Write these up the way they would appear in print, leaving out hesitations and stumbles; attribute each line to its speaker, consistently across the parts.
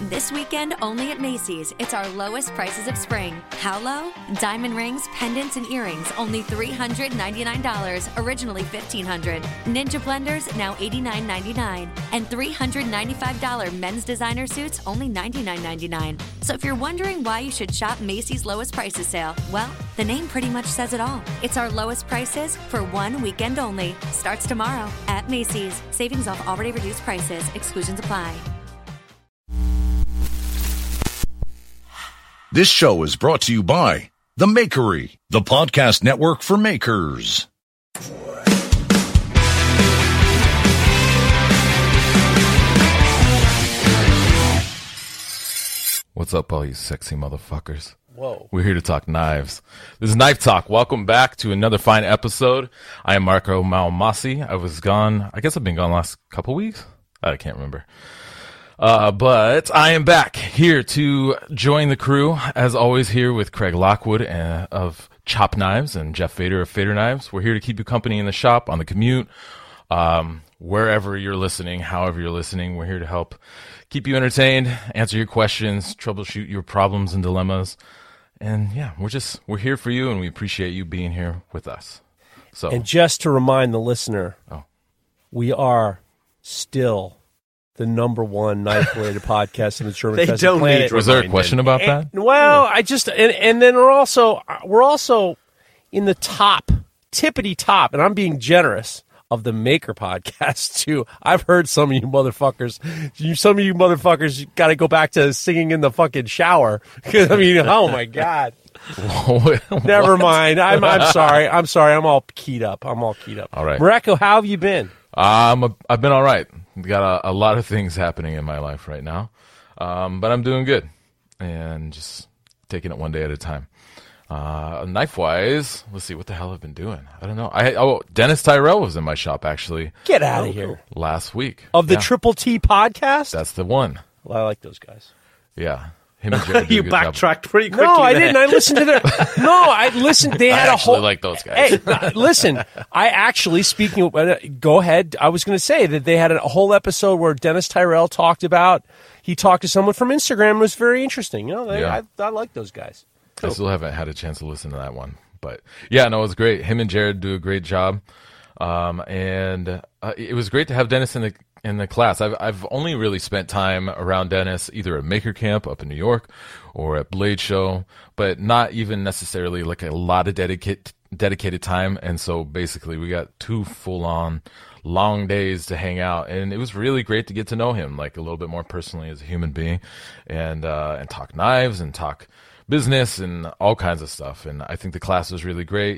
Speaker 1: This weekend, only at Macy's, it's our lowest prices of spring. How low? Diamond rings, pendants, and earrings, only $399, originally $1,500. Ninja blenders, now $89.99. And $395 men's designer suits, only $99.99. So if you're wondering why you should shop Macy's lowest prices sale, well, the name pretty much says it all. It's our lowest prices for one weekend only. Starts tomorrow at Macy's. Savings off already reduced prices. Exclusions apply.
Speaker 2: This show is brought to you by The Makery, the podcast network for makers.
Speaker 3: What's up, all you sexy motherfuckers?
Speaker 4: Whoa.
Speaker 3: We're here to talk knives. This is Knife Talk. Welcome back to another fine episode. I am Marco Malmasi. I was gone. I guess I've been gone last couple weeks. I can't remember. But I am back here to join the crew, as always, here with Craig Lockwood of Chop Knives and Jeff Fader of Fader Knives. We're here to keep you company in the shop, on the commute, wherever you're listening, however you're listening. We're here to help keep you entertained, answer your questions, troubleshoot your problems and dilemmas. And yeah, we're here for you, and we appreciate you being here with us.
Speaker 4: And just to remind the listener, we are still the number one knife-related podcast in the German-infested planet.
Speaker 3: Was there a question about that?
Speaker 4: Well, and then we're also in the tippity top, and I'm being generous, of the Maker podcast too. I've heard some of you motherfuckers got to go back to singing in the fucking shower. I mean, oh my god. Never mind. I'm sorry. I'm all keyed up. All right. Mareko, how have you been?
Speaker 3: I've been all right. Got a lot of things happening in my life right now, but I'm doing good and just taking it one day at a time. Knife-wise, let's see, what the hell I've been doing. I don't know. Dennis Tyrell was in my shop, actually.
Speaker 4: Get out of here.
Speaker 3: Last week.
Speaker 4: Of the Triple T podcast?
Speaker 3: That's the one.
Speaker 4: Well, I like those guys.
Speaker 3: Yeah. Him and Jared
Speaker 5: You backtracked pretty quickly.
Speaker 4: No, I didn't. I listened to their... No, I listened. They had a whole...
Speaker 3: I like those guys.
Speaker 4: Hey, listen, I actually, speaking of... Go ahead. I was going to say that they had a whole episode where Dennis Tyrell talked to someone from Instagram. It was very interesting. You know, I like those guys.
Speaker 3: Cool. I still haven't had a chance to listen to that one. But yeah, no, it was great. Him and Jared do a great job. And it was great to have Dennis in the class. I've only really spent time around Dennis either at Maker Camp up in New York or at Blade Show, but not even necessarily like a lot of dedicated time. And so basically we got 2 full-on long days to hang out, and it was really great to get to know him like a little bit more personally as a human being, and talk knives and talk business and all kinds of stuff. And I think the class was really great.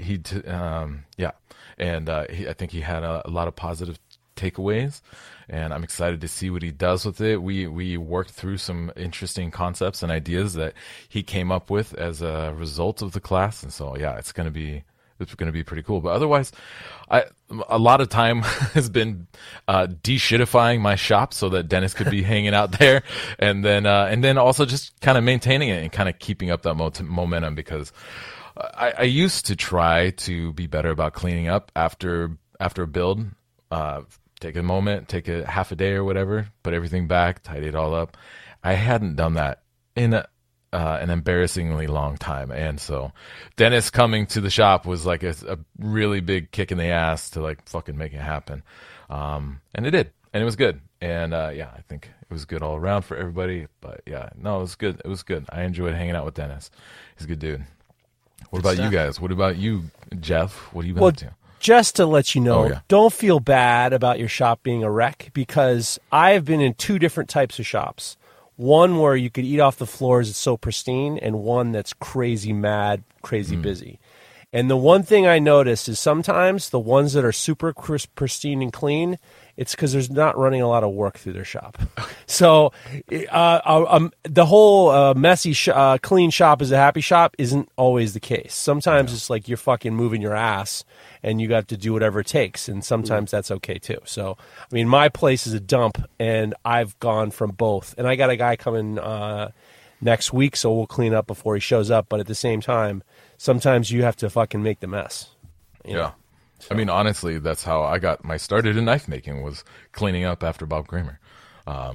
Speaker 3: I think he had a lot of positive takeaways, and I'm excited to see what he does with it. We worked through some interesting concepts and ideas that he came up with as a result of the class, and so yeah, it's going to be pretty cool. But otherwise, a lot of time has been de-shitifying my shop so that Dennis could be hanging out there, and then also just kind of maintaining it and kind of keeping up that momentum, because I used to try to be better about cleaning up after a build. Take a moment, take a half a day or whatever, put everything back, tidy it all up. I hadn't done that in an embarrassingly long time, and so Dennis coming to the shop was like a really big kick in the ass to like fucking make it happen, and it did, and it was good, and I think it was good all around for everybody. But yeah, no, it was good. It was good. I enjoyed hanging out with Dennis. He's a good dude. What about you guys? What about you, Jeff? What have you been up to?
Speaker 4: Just to let you know, Don't feel bad about your shop being a wreck, because I have been in 2 different types of shops. One where you could eat off the floors, it's so pristine, and one that's crazy mad, crazy busy. And the one thing I noticed is sometimes the ones that are super pristine and clean, it's because there's not running a lot of work through their shop. So the whole messy, clean shop is a happy shop isn't always the case. Sometimes it's like you're fucking moving your ass and you got to do whatever it takes. And sometimes that's okay too. So, I mean, my place is a dump and I've gone from both. And I got a guy coming next week, so we'll clean up before he shows up. But at the same time, sometimes you have to fucking make the mess. You know?
Speaker 3: So. I mean, honestly, that's how I got my started in knife making, was cleaning up after Bob Kramer.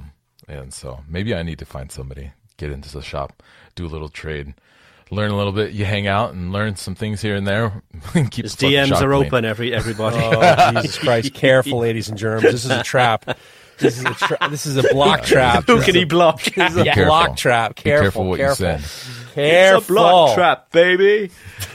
Speaker 3: And so maybe I need to find somebody, get into the shop, do a little trade, learn a little bit. You hang out and learn some things here and there. Keep
Speaker 5: His DMs are clean. Open, everybody.
Speaker 4: Oh, Jesus Christ. Careful, ladies and germs. This is a trap. This is a block trap.
Speaker 5: Who can he block?
Speaker 4: This is a block trap. Careful,
Speaker 3: what you said.
Speaker 4: Careful.
Speaker 5: It's a block trap, baby.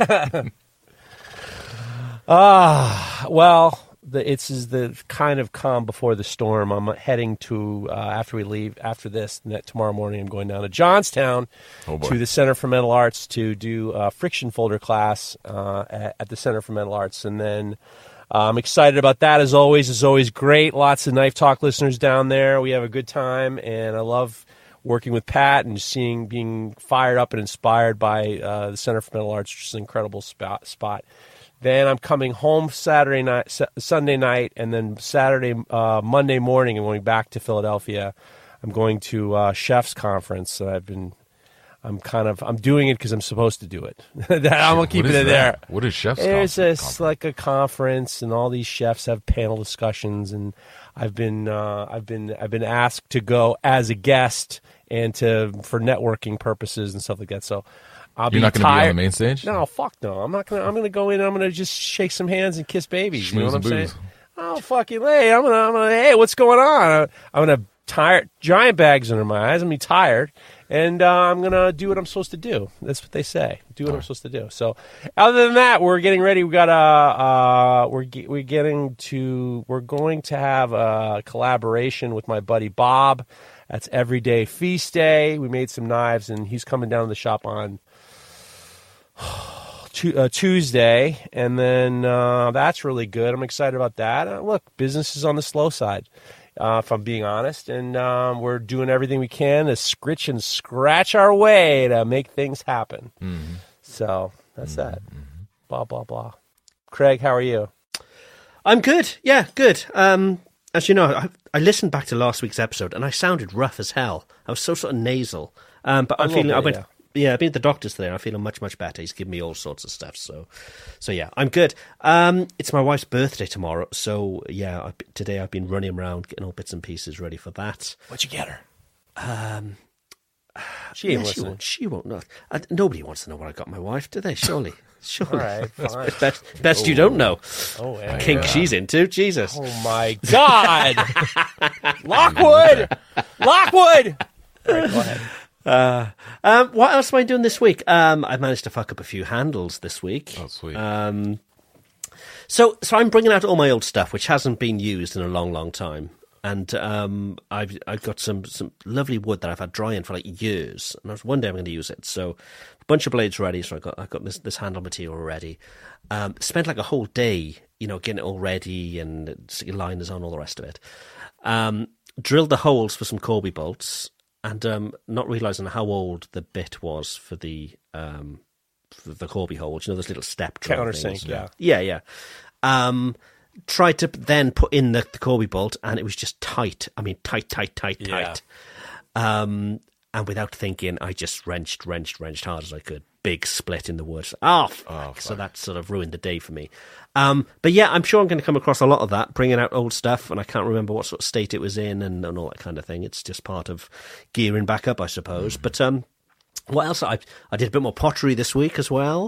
Speaker 4: Well, it's the kind of calm before the storm. I'm heading to, after we leave, after this, tomorrow morning, I'm going down to Johnstown to the Center for Mental Arts to do a friction folder class at the Center for Mental Arts. And then I'm excited about that, as always. It's always great. Lots of Knife Talk listeners down there. We have a good time, and I love working with Pat and being fired up and inspired by the Center for Mental Arts, which is an incredible spot. Then I'm coming home Sunday night, and then Monday morning, I'm going back to Philadelphia. I'm going to Chef's Conference. I'm doing it because I'm supposed to do it. I'm keeping it there.
Speaker 3: What is Chef's Conference?
Speaker 4: It's like a conference, and all these chefs have panel discussions, and I've been asked to go as a guest and for networking purposes and stuff like that. So
Speaker 3: You're not going to be on the main stage?
Speaker 4: No, fuck no. I'm not gonna. I'm gonna go in. And I'm gonna just shake some hands and kiss babies. You know what I'm saying? Oh fucking hey! I'm gonna. Hey, what's going on? I'm gonna giant bags under my eyes. I'm gonna be tired, and I'm gonna do what I'm supposed to do. That's what they say. Do what I'm supposed to do. So, other than that, we're getting ready. We got we're going to have a collaboration with my buddy Bob. That's Everyday Feast Day. We made some knives, and he's coming down to the shop on Tuesday, and then that's really good. I'm excited about that. Look, business is on the slow side, if I'm being honest, and we're doing everything we can to scritch and scratch our way to make things happen. Mm-hmm. So that's that. Blah, blah, blah. Craig, how are you?
Speaker 5: I'm good. Yeah, good. As you know, I listened back to last week's episode, and I sounded rough as hell. I was so sort of nasal. But I'm feeling... I've been at the doctor's today. I'm feeling much, much better. He's given me all sorts of stuff. So yeah, I'm good. It's my wife's birthday tomorrow. So, yeah, today I've been running around getting all bits and pieces ready for that.
Speaker 4: What'd you get her?
Speaker 5: She ain't listening. She won't know. Nobody wants to know what I got my wife, do they? Surely.
Speaker 4: All right, fine.
Speaker 5: Best you don't know.
Speaker 4: Oh, yeah.
Speaker 5: Kink she's into. Jesus.
Speaker 4: Oh, my God. Lockwood! All right, go ahead.
Speaker 5: What else am I doing this week? I managed to fuck up a few handles this week.
Speaker 3: Oh, sweet.
Speaker 5: So I'm bringing out all my old stuff, which hasn't been used in a long, long time. And I've got some lovely wood that I've had drying for like years, and one day I'm going to use it. So a bunch of blades ready. So I've got this handle material ready. Spent like a whole day, getting it all ready and liners on, all the rest of it. Drilled the holes for some Corby bolts, and not realizing how old the bit was for the Corby holes. Those little step
Speaker 4: countersink.
Speaker 5: Yeah. Tried to then put in the Corby bolt, and it was just tight. I mean, tight.
Speaker 4: Yeah.
Speaker 5: And without thinking, I just wrenched hard as I could. Big split in the wood. Oh, fuck. So that sort of ruined the day for me. But yeah, I'm sure I'm going to come across a lot of that, bringing out old stuff, and I can't remember what sort of state it was in and all that kind of thing. It's just part of gearing back up, I suppose. But what else? I did a bit more pottery this week as well.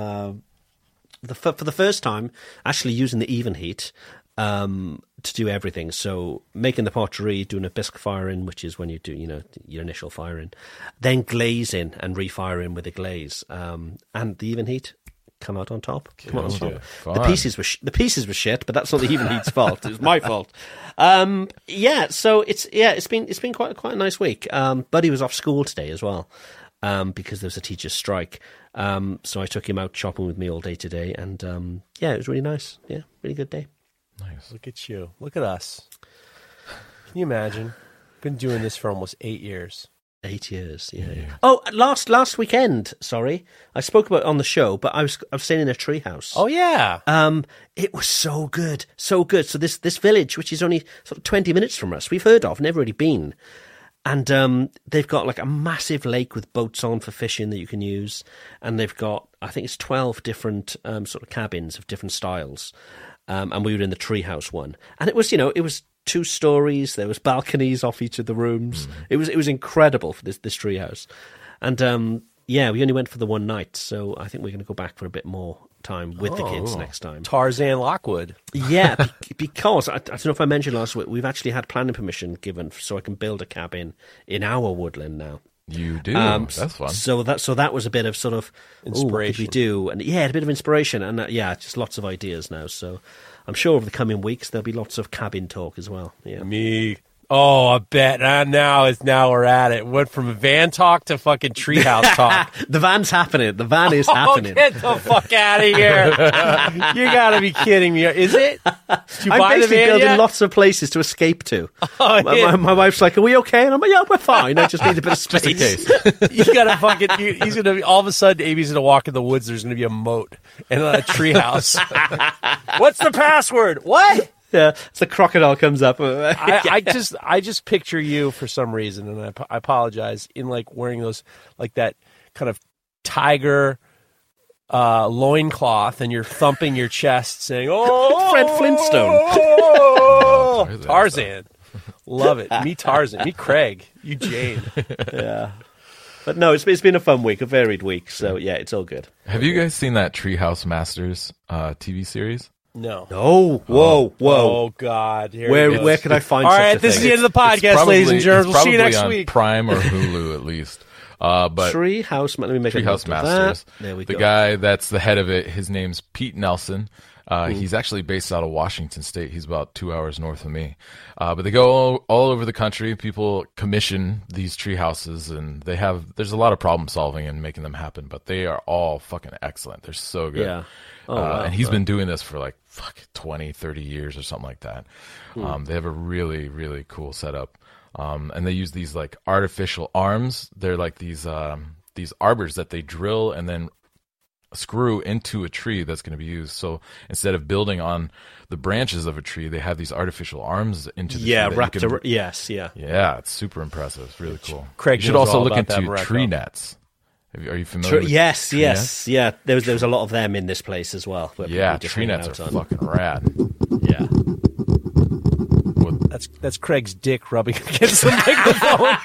Speaker 5: For the first time, actually using the even heat to do everything. So making the pottery, doing a bisque firing, which is when you do, your initial firing, then glazing and refiring with a glaze, and the even heat come out on top. The pieces were shit, but that's not the even heat's fault. It was my fault. So it's been quite a nice week. Buddy was off school today as well. Because there was a teacher's strike. So I took him out shopping with me all day today, and it was really nice. Yeah, really good day.
Speaker 3: Nice.
Speaker 4: Look at you. Look at us. Can you imagine? Been doing this for almost 8 years.
Speaker 5: 8 years, yeah. Oh, last weekend, sorry. I spoke about it on the show, but I was staying in a treehouse.
Speaker 4: Oh, yeah.
Speaker 5: It was so good. So good. So this village, which is only sort of 20 minutes from us, we've heard of, never really been. And they've got like a massive lake with boats on for fishing that you can use. And they've got, I think it's 12 different sort of cabins of different styles. And we were in the treehouse one. And it was, 2 stories. There was balconies off each of the rooms. It was incredible for this treehouse. And yeah, we only went for the one night, so I think we're going to go back for a bit more time with the kids next time.
Speaker 4: Tarzan Lockwood.
Speaker 5: Yeah, because I don't know if I mentioned last week, we've actually had planning permission given so I can build a cabin in our woodland now.
Speaker 3: You do. That's fun.
Speaker 5: So that was a bit of sort of
Speaker 4: inspiration.
Speaker 5: What did we do? And yeah, a bit of inspiration, and just lots of ideas now. So I'm sure over the coming weeks there'll be lots of cabin talk as well. Yeah,
Speaker 4: me. Oh, I bet. Now we're at it. Went from van talk to fucking treehouse talk.
Speaker 5: The van's happening. The van is happening.
Speaker 4: Get the fuck out of here. You got to be kidding me. Is it? Did you
Speaker 5: I'm
Speaker 4: buy the
Speaker 5: basically
Speaker 4: van
Speaker 5: building
Speaker 4: yet?
Speaker 5: lots of places to escape to.
Speaker 4: Oh, yeah.
Speaker 5: My wife's like, "Are we okay?" And I'm like, "Yeah, we're fine. I just need a bit of space."
Speaker 4: You got to fucking. He's going to be, all of a sudden, Amy's going to walk in the woods. There's going to be a moat and a treehouse. What's the password? What?
Speaker 5: Yeah, it's a crocodile comes up.
Speaker 4: I just picture you for some reason, and I apologize, in like wearing those, like that kind of tiger loincloth, and you're thumping your chest saying, "Oh,
Speaker 5: Fred Flintstone."
Speaker 4: Oh, Tarzan. Love it. Me Tarzan. Me Craig. You Jane.
Speaker 5: Yeah. But no, it's been a fun week, a varied week. So yeah, it's all good.
Speaker 3: Have you guys seen that Treehouse Masters TV series?
Speaker 4: No.
Speaker 5: Oh, whoa.
Speaker 4: Oh, God.
Speaker 5: Where could I find
Speaker 4: All
Speaker 5: such
Speaker 4: right,
Speaker 5: a
Speaker 4: this
Speaker 5: thing?
Speaker 4: is the end of the podcast, ladies and gentlemen. We'll see you next
Speaker 3: on
Speaker 4: week.
Speaker 3: Prime or Hulu at least. But
Speaker 5: Treehouse, let me make
Speaker 3: Treehouse
Speaker 5: a note of
Speaker 3: Masters.
Speaker 5: that. There we
Speaker 3: the
Speaker 5: go.
Speaker 3: guy that's the head of it, his name's Pete Nelson. He's actually based out of Washington State. He's about 2 hours north of me. But they go all over the country. People commission these tree houses, and there's a lot of problem solving and making them happen, but they are all fucking excellent. They're so good.
Speaker 5: Yeah. Oh, wow.
Speaker 3: And he's been doing this for like 20, 30 years or something like that. They have a really, really cool setup. And they use these like artificial arms. They're like these arbors that they drill and then screw into a tree that's going to be used. So instead of building on the branches of a tree, they have these artificial arms into the tree.
Speaker 5: Wrapped around. Yes, yeah.
Speaker 3: Yeah, it's super impressive. It's really cool.
Speaker 4: Craig
Speaker 3: you should
Speaker 4: knows
Speaker 3: also
Speaker 4: all
Speaker 3: look
Speaker 4: about that,
Speaker 3: into
Speaker 4: Morocco.
Speaker 3: tree nets. Are you familiar with
Speaker 5: Yes.
Speaker 3: tree nets?
Speaker 5: Yeah. There was a lot of them in this place as well.
Speaker 3: Yeah, tree nets are fucking rad.
Speaker 5: Yeah.
Speaker 4: That's Craig's dick rubbing against the microphone.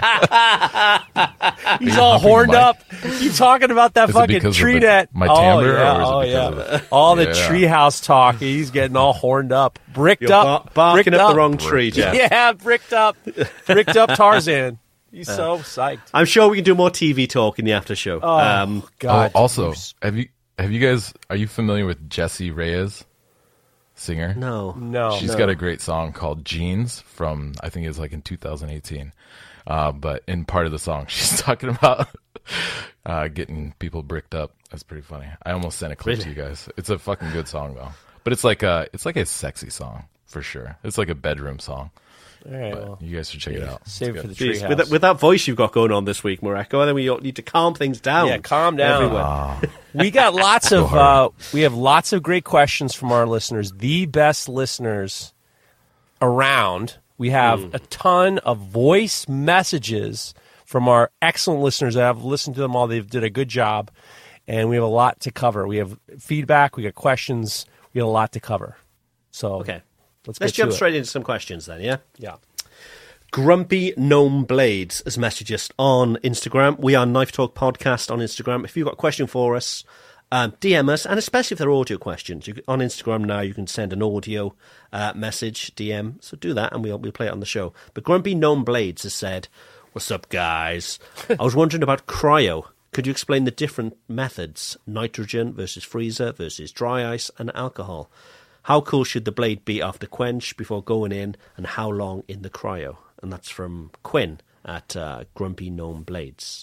Speaker 4: He's all horned up. You talking about that
Speaker 3: Is it
Speaker 4: fucking
Speaker 3: because of
Speaker 4: tree net?
Speaker 3: my timbre,
Speaker 4: Oh
Speaker 3: or is it
Speaker 4: yeah,
Speaker 3: because of
Speaker 4: all the
Speaker 3: Yeah.
Speaker 4: treehouse talk. He's getting all horned up, bricked
Speaker 5: You're
Speaker 4: up,
Speaker 5: barking
Speaker 4: bricked
Speaker 5: up the wrong tree, Jeff.
Speaker 4: Yeah, bricked up Tarzan. He's so psyched.
Speaker 5: I'm sure we can do more TV talk in the after show.
Speaker 4: Oh God!
Speaker 3: Also, have you guys? Are you familiar with Jessie Reyes, singer?
Speaker 5: No.
Speaker 3: She's got a great song called Jeans from, I think it was like in 2018. But in part of the song, she's talking about getting people bricked up. That's pretty funny. I almost sent a clip to you guys. It's a fucking good song though. But it's like a sexy song for sure. It's like a bedroom song.
Speaker 4: All right,
Speaker 3: But
Speaker 4: well,
Speaker 3: you guys should check it out.
Speaker 4: save it for the
Speaker 5: Jeez,
Speaker 4: treehouse.
Speaker 5: with that voice you've got going on this week, Morocco, then we need to calm things down.
Speaker 4: Yeah, calm down.
Speaker 5: Everyone.
Speaker 4: We got lots of
Speaker 3: hard.
Speaker 4: we have lots of great questions from our listeners, the best listeners around. We have a ton of voice messages from our excellent listeners. I've listened to them all. They did a good job, and we have a lot to cover. We have feedback. We got questions. We got a lot to cover. So
Speaker 5: Okay.
Speaker 4: let's
Speaker 5: Let's
Speaker 4: get
Speaker 5: jump
Speaker 4: to
Speaker 5: straight into some questions then, yeah?
Speaker 4: Yeah.
Speaker 5: Grumpy Gnome Blades has messaged us on Instagram. We are Knife Talk Podcast on Instagram. If you've got a question for us, DM us, and especially if they're audio questions. On Instagram now, you can send an audio message, DM. So do that, and we'll play it on the show. But Grumpy Gnome Blades has said, "What's up, guys? I was wondering about cryo. Could you explain the different methods? Nitrogen versus freezer versus dry ice and alcohol. How cool should the blade be after quench before going in, and how long in the cryo?" And that's from Quinn at Grumpy Gnome Blades.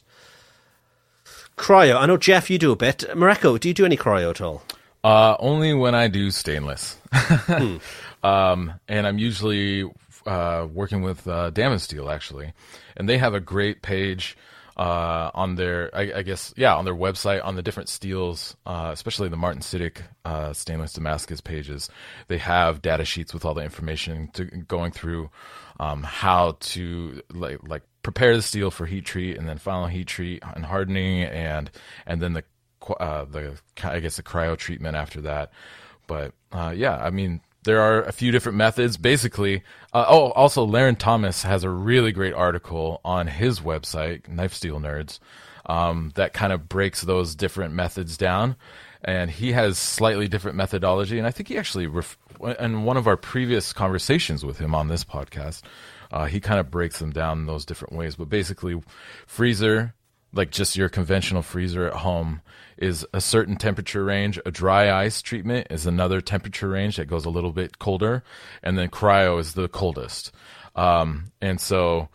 Speaker 5: Cryo. I know, Jeff, you do a bit. Morocco, do you do any cryo at all?
Speaker 3: Only when I do stainless. And I'm usually working with Damon Steel, actually. And they have a great page on their, I guess, on their website, on the different steels, especially the Martin Siddick stainless Damascus pages. They have data sheets with all the information going through how to like prepare the steel for heat treat, and then final heat treat and hardening, and then the I guess the cryo treatment after that. But I mean, there are a few different methods. Basically, also Laren Thomas has a really great article on his website, Knife Steel Nerds, that kind of breaks those different methods down. And he has slightly different methodology. And I think he actually, in one of our previous conversations with him on this podcast, he kind of breaks them down in those different ways. But basically, freezer, like just your conventional freezer at home, is a certain temperature range. A dry ice treatment is another temperature range that goes a little bit colder. And then cryo is the coldest. It's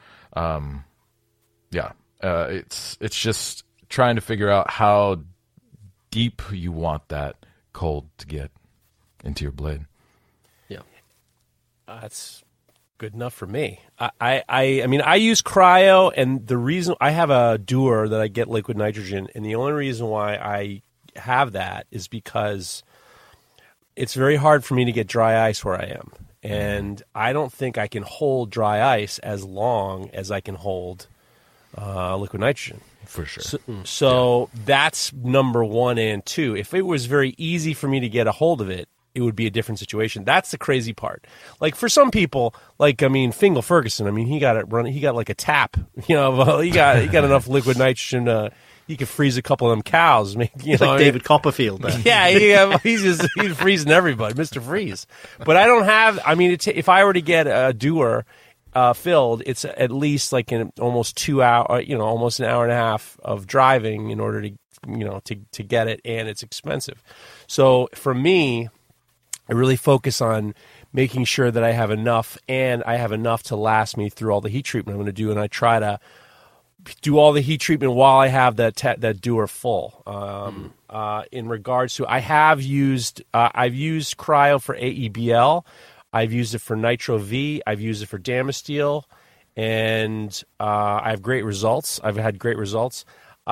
Speaker 3: just trying to figure out how deep you want that cold to get into your blade.
Speaker 5: Yeah.
Speaker 4: That's good enough for me. I mean, I use cryo, and the reason I have a Dewar that I get liquid nitrogen, and the only reason why I have that is because it's very hard for me to get dry ice where I am. And I don't think I can hold dry ice as long as I can hold liquid nitrogen.
Speaker 3: For sure.
Speaker 4: So that's number 1 and 2. If it was very easy for me to get a hold of it, it would be a different situation. That's the crazy part. Like for some people, Fingal Ferguson, he got it running. He got like a tap. He got enough liquid nitrogen. He could freeze a couple of them cows.
Speaker 5: Like David Copperfield.
Speaker 4: Yeah, he's freezing everybody, Mr. Freeze. But I don't have. If I were to get a Dewar filled, it's at least like in almost 2 hour, almost an hour and a half of driving in order to get it, and it's expensive. So for me, I really focus on making sure that I have enough, and I have enough to last me through all the heat treatment I'm going to do, and I try to do all the heat treatment while I have that Dewar full. In regards to, I've used cryo for AEBL. I've used it for Nitro V. I've used it for Damasteel, and I have great results. I've had great results.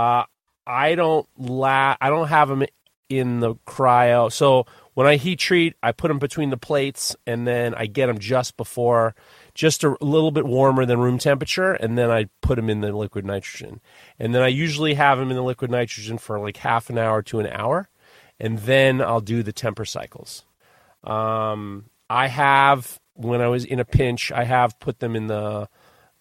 Speaker 4: I don't have them in the cryo. So when I heat treat, I put them between the plates, and then I get them just a little bit warmer than room temperature, and then I put them in the liquid nitrogen. And then I usually have them in the liquid nitrogen for like half an hour to an hour, and then I'll do the temper cycles. I have, when I was in a pinch, I have put them in the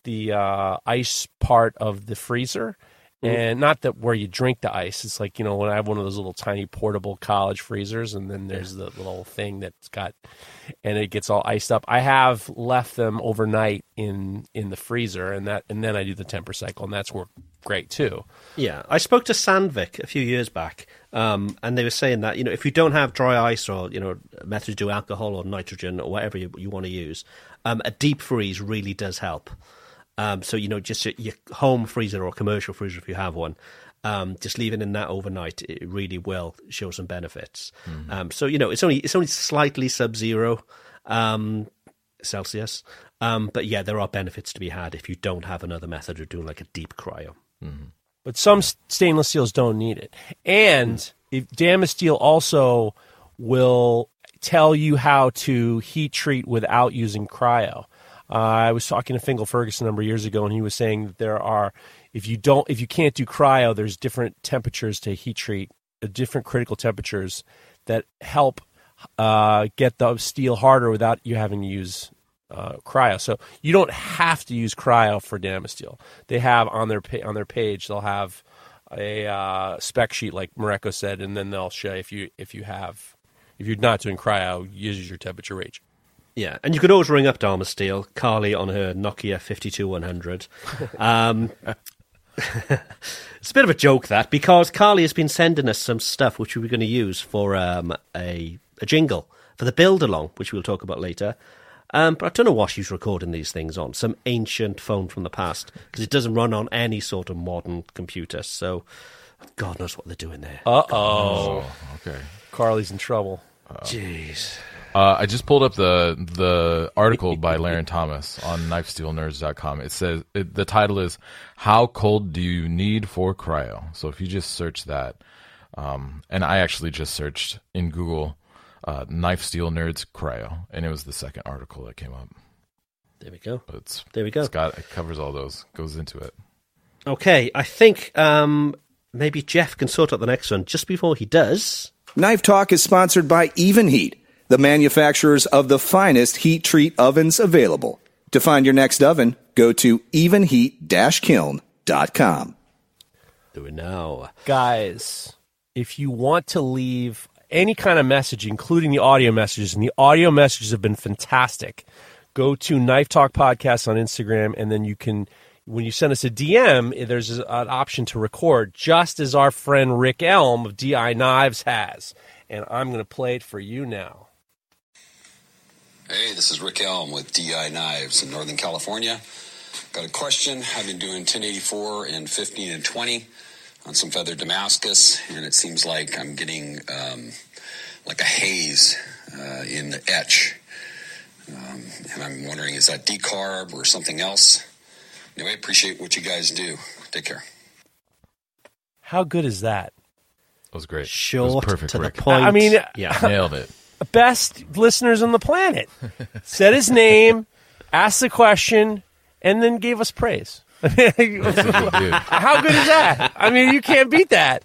Speaker 4: ice part of the freezer, and not that where you drink the ice. It's like, when I have one of those little tiny portable college freezers, and then there's the little thing that's got, and it gets all iced up. I have left them overnight in the freezer, and then I do the temper cycle, and that's worked great too.
Speaker 5: Yeah, I spoke to Sandvik a few years back, and they were saying that if you don't have dry ice or method to do alcohol or nitrogen or whatever you want to use, a deep freeze really does help. So just your home freezer or commercial freezer if you have one, just leaving in that overnight, it really will show some benefits. So it's only slightly sub-zero Celsius, but yeah, there are benefits to be had if you don't have another method of doing like a deep cryo.
Speaker 4: But some stainless steels don't need it, and if Damasteel also will tell you how to heat treat without using cryo. I was talking to Fingal Ferguson a number of years ago, and he was saying that there are, if you can't do cryo, there's different temperatures to heat treat, different critical temperatures that help get the steel harder without you having to use cryo. So you don't have to use cryo for Damasteel. They have on their page, they'll have a spec sheet like Mareko said, and then they'll show if you're not doing cryo, use your temperature range.
Speaker 5: Yeah, and you could always ring up Damasteel, Carly on her Nokia 52100. It's a bit of a joke, that, because Carly has been sending us some stuff which we were going to use for a jingle for the build-along, which we'll talk about later. But I don't know what she's recording these things on, some ancient phone from the past, because it doesn't run on any sort of modern computer, so God knows what they're doing there.
Speaker 4: Uh-oh.
Speaker 3: Okay.
Speaker 4: Carly's in trouble.
Speaker 5: Jeez.
Speaker 3: I just pulled up the article by Laren Thomas on KnifeSteelNerds.com. It says the title is "How Cold Do You Need for Cryo?" So if you just search that, and I actually just searched in Google Knife Steel Nerds Cryo, and it was the second article that came up.
Speaker 5: There we go.
Speaker 3: But
Speaker 5: there we go.
Speaker 3: It covers all those, goes into it.
Speaker 5: Okay, I think maybe Jeff can sort out the next one. Just before he does,
Speaker 6: Knife Talk is sponsored by Evenheat. the manufacturers of the finest heat treat ovens available. To find your next oven, go to evenheat-kiln.com.
Speaker 5: Do it now.
Speaker 4: Guys, if you want to leave any kind of message, including the audio messages, and the audio messages have been fantastic, go to Knife Talk Podcast on Instagram, and then you can, when you send us a DM, there's an option to record, just as our friend Rick Elm of DI Knives has. And I'm going to play it for you now.
Speaker 7: Hey, this is Rick Elm with DI Knives in Northern California. Got a question. I've been doing 1084 and 15 and 20 on some feathered Damascus, and it seems like I'm getting like a haze in the etch. And I'm wondering, is that decarb or something else? Anyway, appreciate what you guys do. Take care.
Speaker 4: How good is that?
Speaker 3: That was great.
Speaker 5: Short,
Speaker 3: it was perfect,
Speaker 5: to
Speaker 3: Rick.
Speaker 5: the point.
Speaker 4: I mean,
Speaker 5: yeah.
Speaker 3: Nailed it.
Speaker 4: Best listeners on the planet. Said his name, asked the question, and then gave us praise. How good is that? I mean, you can't beat that.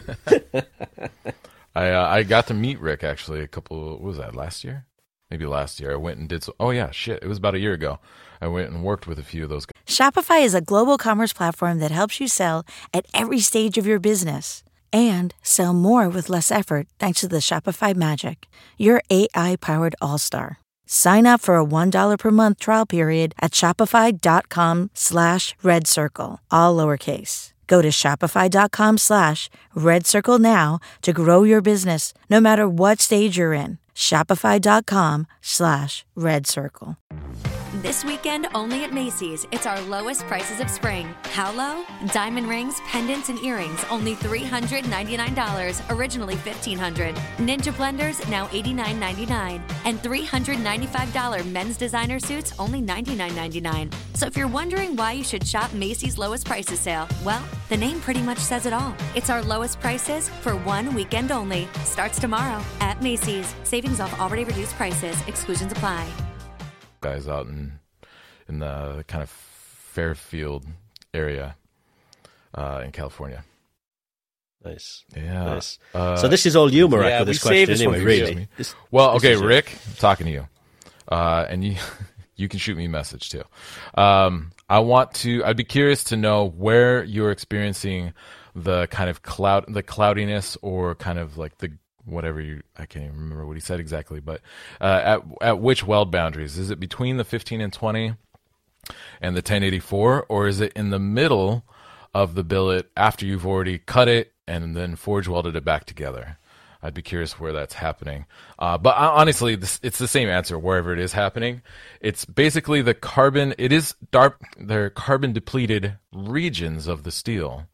Speaker 3: I got to meet Rick actually what was that, last year? Maybe last year. I went and did it was about a year ago. I went and worked with a few of those guys.
Speaker 8: Shopify is a global commerce platform that helps you sell at every stage of your business and sell more with less effort thanks to the Shopify Magic, your AI-powered all-star. Sign up for a $1 per month trial period at shopify.com/redcircle, all lowercase. Go to shopify.com/redcircle now to grow your business, no matter what stage you're in. Shopify.com/redcircle.
Speaker 1: This weekend, only at Macy's, it's our lowest prices of spring. How low? Diamond rings, pendants, and earrings, only $399, originally $1,500. Ninja blenders, now $89.99. And $395 men's designer suits, only $99.99. So if you're wondering why you should shop Macy's lowest prices sale, well, the name pretty much says it all. It's our lowest prices for one weekend only. Starts tomorrow at Macy's. Savings off already reduced prices. Exclusions apply.
Speaker 3: Guys out in the kind of Fairfield area in California.
Speaker 5: Nice.
Speaker 3: Yeah.
Speaker 5: Nice. So this is all you, Marek, with this question anyway, really.
Speaker 3: Okay, Rick, I'm talking to you. And you can shoot me a message too. I'd be curious to know where you're experiencing the kind of cloudiness or kind of like the I can't even remember what he said exactly, but at which weld boundaries? Is it between the 15 and 20 and the 1084, or is it in the middle of the billet after you've already cut it and then forge welded it back together? I'd be curious where that's happening. But honestly, it's the same answer wherever it is happening. It's basically they're carbon depleted regions of the steel.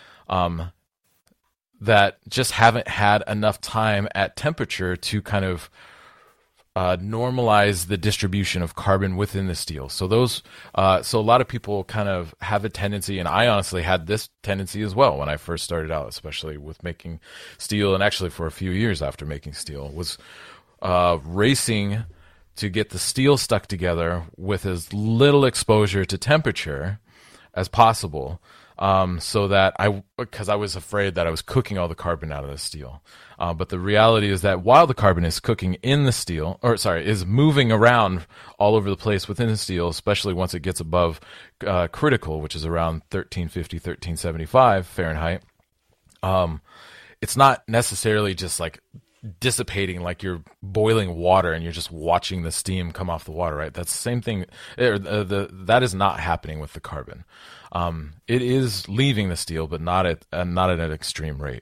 Speaker 3: That just haven't had enough time at temperature to kind of normalize the distribution of carbon within the steel. So so a lot of people kind of have a tendency, and I honestly had this tendency as well when I first started out, especially with making steel, and actually for a few years after making steel, was racing to get the steel stuck together with as little exposure to temperature as possible. So that because I was afraid that I was cooking all the carbon out of the steel. But the reality is that while the carbon is cooking in the steel, is moving around all over the place within the steel, especially once it gets above critical, which is around 1350, 1375 Fahrenheit, it's not necessarily just like dissipating like you're boiling water and you're just watching the steam come off the water, right? That's the same thing. That is not happening with the carbon. It is leaving the steel, but not at an extreme rate.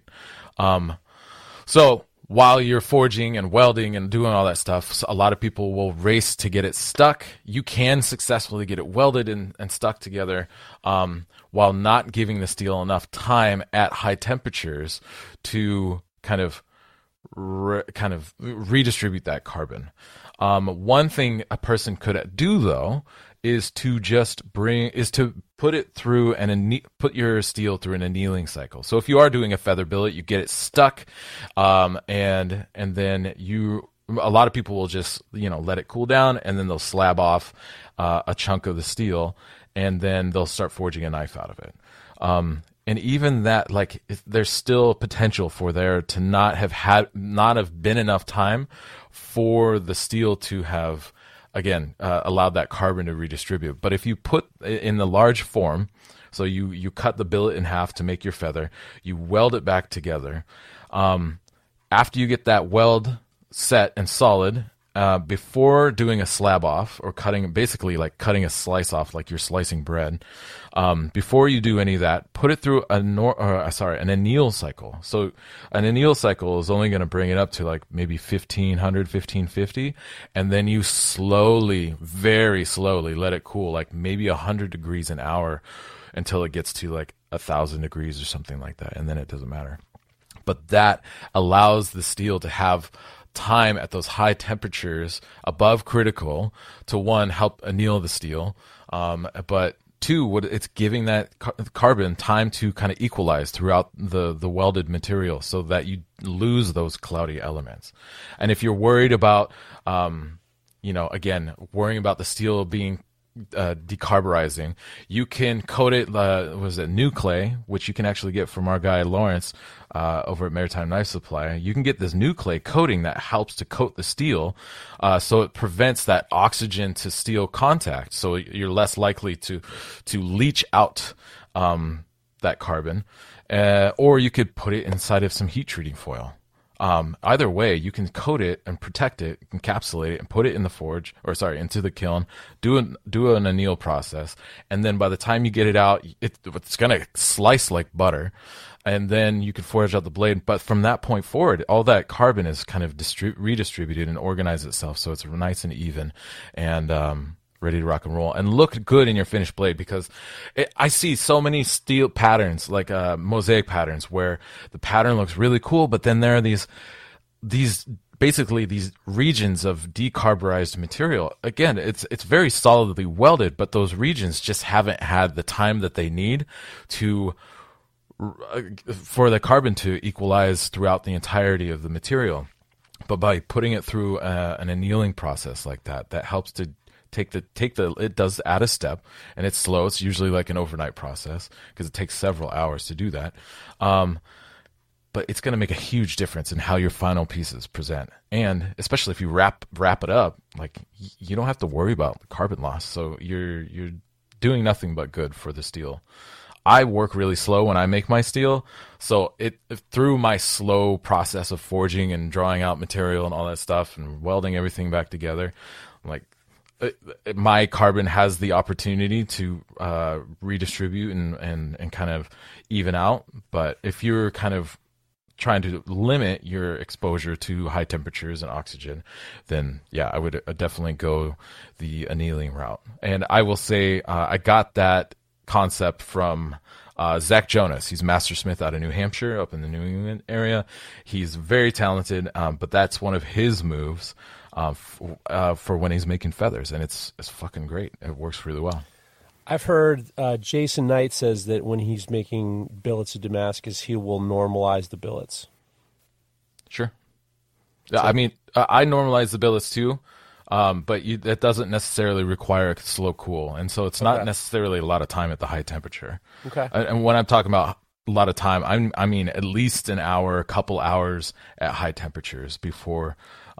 Speaker 3: So while you're forging and welding and doing all that stuff, a lot of people will race to get it stuck. You can successfully get it welded and stuck together, while not giving the steel enough time at high temperatures to kind of redistribute that carbon. One thing a person could do though is to put it through put your steel through an annealing cycle. So if you are doing a feather billet, you get it stuck, and then a lot of people will just let it cool down, and then they'll slab off a chunk of the steel, and then they'll start forging a knife out of it. And even that, like, there's still potential for there to not have been enough time for the steel to have, again, allowed that carbon to redistribute. But if you put in the large form, so you cut the billet in half to make your feather, you weld it back together. After you get that weld set and solid, before doing a slab off or basically cutting a slice off like you're slicing bread, before you do any of that, put it through an anneal cycle. So an anneal cycle is only going to bring it up to like maybe 1500, 1550, and then you slowly, very slowly let it cool, like maybe 100 degrees an hour until it gets to like 1,000 degrees or something like that, and then it doesn't matter. But that allows the steel to have time at those high temperatures above critical to, one, help anneal the steel, but two, it's giving that carbon time to kind of equalize throughout the welded material so that you lose those cloudy elements. And if you're worried about, again, worrying about the steel being decarburizing, you can coat it, new clay, which you can actually get from our guy Lawrence over at Maritime Knife Supply. You can get this new clay coating that helps to coat the steel, so it prevents that oxygen to steel contact, so you're less likely to leach out that carbon, or you could put it inside of some heat treating foil. Either way, you can coat it and protect it, encapsulate it, and put it in the into the kiln, do an anneal process, and then by the time you get it out, it's going to slice like butter, and then you can forge out the blade. But from that point forward, all that carbon is kind of redistributed and organized itself, so it's nice and even, and ready to rock and roll and look good in your finished blade, because I see so many steel patterns, like mosaic patterns, where the pattern looks really cool, but then there are these basically these regions of decarburized material. Again, it's very solidly welded, but those regions just haven't had the time that they need for the carbon to equalize throughout the entirety of the material. But by putting it through an annealing process like that helps to it does add a step, and it's slow. It's usually like an overnight process because it takes several hours to do that. But it's going to make a huge difference in how your final pieces present. And especially if you wrap it up, like, you don't have to worry about carbon loss. So you're doing nothing but good for the steel. I work really slow when I make my steel, so through my slow process of forging and drawing out material and all that stuff and welding everything back together, like, my carbon has the opportunity to redistribute and kind of even out. But if you're kind of trying to limit your exposure to high temperatures and oxygen, then yeah, I would definitely go the annealing route. And I will say I got that concept from Zach Jonas. He's mastersmith out of New Hampshire, up in the New England area. He's very talented, but that's one of his moves for when he's making feathers, and it's fucking great. It works really well.
Speaker 4: I've heard Jason Knight says that when he's making billets of Damascus, he will normalize the billets.
Speaker 3: Sure. So, I mean, I normalize the billets too, but that doesn't necessarily require a slow cool, and so it's not necessarily a lot of time at the high temperature. Okay. And when I'm talking about a lot of time, I mean at least an hour, a couple hours at high temperatures before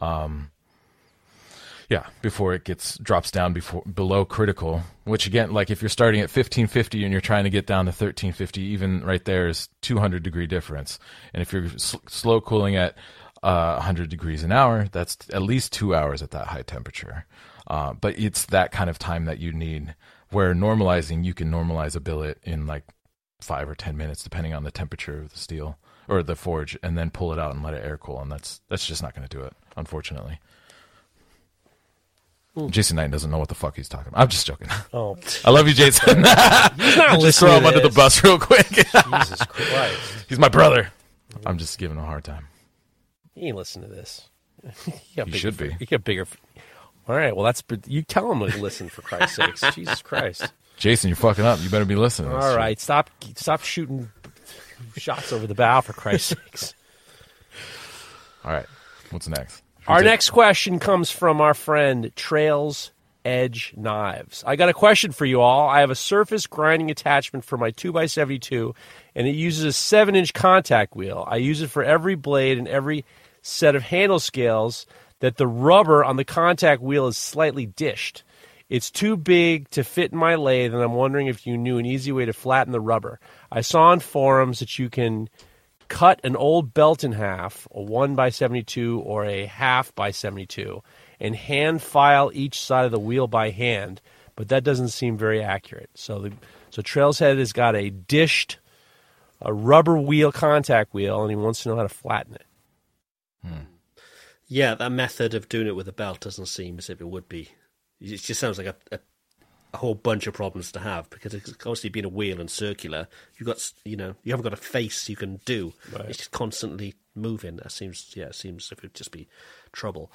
Speaker 3: it drops down below critical, which again, like if you're starting at 1550 and you're trying to get down to 1350, even right there is 200 degree difference. And if you're slow cooling at 100 degrees an hour, that's at least 2 hours at that high temperature. But it's that kind of time that you need, where normalizing, you can normalize a billet in like 5 or 10 minutes, depending on the temperature of the steel or the forge, and then pull it out and let it air cool. And that's just not going to do it, unfortunately. Jason Knight doesn't know what the fuck he's talking about. I'm just joking. Oh, I love you, Jason. Just throw him under the bus real quick. Jesus Christ. He's my brother. I'm just giving him a hard time.
Speaker 4: He ain't listen to this.
Speaker 3: You should be.
Speaker 4: You get bigger. All right. Well, you tell him to listen, for Christ's sakes. Jesus Christ.
Speaker 3: Jason, you're fucking up. You better be listening.
Speaker 4: All right. Stop shooting shots over the bow, for Christ's sakes.
Speaker 3: All right. What's next?
Speaker 4: Our next question comes from our friend Trails edge knives. I got a question for you all. I have a surface grinding attachment for my 2x72, and it uses a 7-inch contact wheel. I use it for every blade and every set of handle scales that the rubber on the contact wheel is slightly dished. It's too big to fit in my lathe, and I'm wondering if you knew an easy way to flatten the rubber. I saw on forums that you can cut an old belt in half, a 1x72 or a half by 72, and hand file each side of the wheel by hand, but that doesn't seem very accurate. So Trailshead has got a dished, a rubber wheel contact wheel, and he wants to know how to flatten it.
Speaker 5: Yeah, that method of doing it with a belt doesn't seem as if it would be. It just sounds like a whole bunch of problems to have, because it's obviously being a wheel and circular, you haven't got a face you can do. Right. It's just constantly moving. It seems it would just be trouble.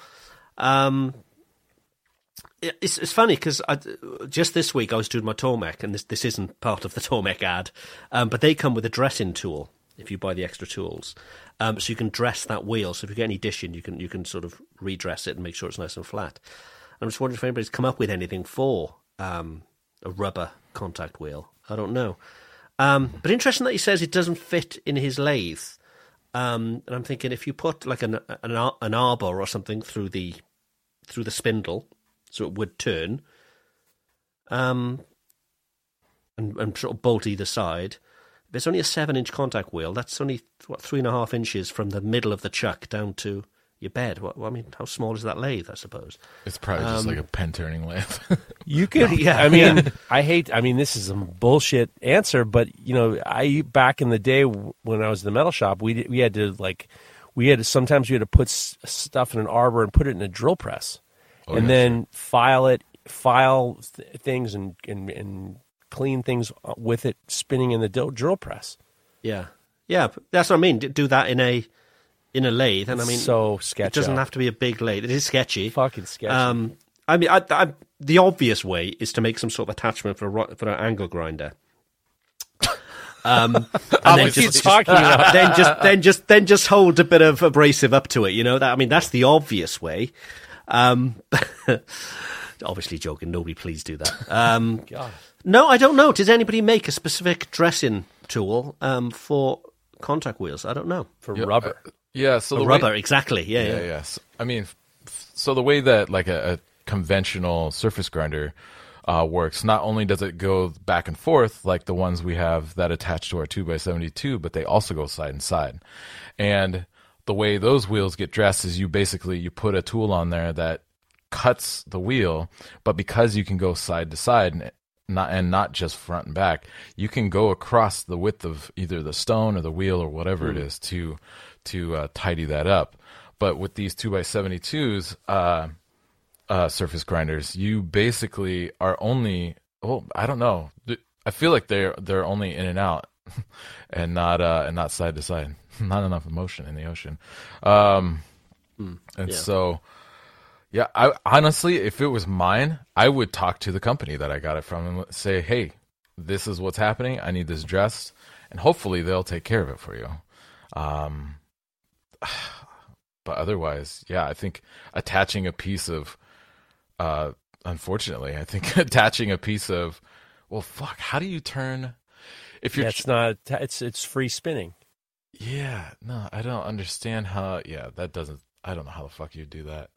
Speaker 5: It's funny because just this week I was doing my Tormek, and this isn't part of the Tormek ad, but they come with a dressing tool if you buy the extra tools, so you can dress that wheel. So if you get any dishing, you can sort of redress it and make sure it's nice and flat. I'm just wondering if anybody's come up with anything for a rubber contact wheel. I don't know. But interesting that he says it doesn't fit in his lathe. And I'm thinking if you put like an arbor or something through the spindle, so it would turn, and sort of bolt either side. If it's only a 7-inch contact wheel, that's only 3.5 inches from the middle of the chuck down to your bed. How small is that lathe, I suppose? It's
Speaker 3: probably just like a pen turning lathe.
Speaker 4: You could, this is a bullshit answer, but back in the day when I was in the metal shop, we had to sometimes we had to put stuff in an arbor and put it in a drill press, then file things and clean things with it spinning in the drill press.
Speaker 5: Yeah, that's what I mean. Do that in a lathe, and
Speaker 4: so sketchy.
Speaker 5: It doesn't have to be a big lathe. It is sketchy.
Speaker 4: Fucking sketchy.
Speaker 5: The obvious way is to make some sort of attachment for an angle grinder. And then just hold a bit of abrasive up to it. That's the obvious way. Obviously joking. Nobody please do that.
Speaker 4: God.
Speaker 5: No, I don't know. Does anybody make a specific dressing tool for contact wheels? I don't know.
Speaker 4: For rubber.
Speaker 3: So
Speaker 5: rubber, exactly. Yeah.
Speaker 3: Yes. So the way that like a conventional surface grinder works, not only does it go back and forth like the ones we have that attach to our 2x72, but they also go side and side. And the way those wheels get dressed is you put a tool on there that cuts the wheel, but because you can go side to side and not just front and back, you can go across the width of either the stone or the wheel or whatever it is to tidy that up. But with these 2x72s surface grinders, you basically are only I don't know. I feel like they're only in and out and not side to side. Not enough motion in the ocean. So yeah, I honestly, if it was mine, I would talk to the company that I got it from and say, hey, this is what's happening. I need this dressed, and hopefully they'll take care of it for you. But otherwise, yeah, I think attaching a piece of, unfortunately, how do you turn? If you're,
Speaker 4: it's free spinning.
Speaker 3: Yeah, no, I don't understand how. Yeah, I don't know how the fuck you do that.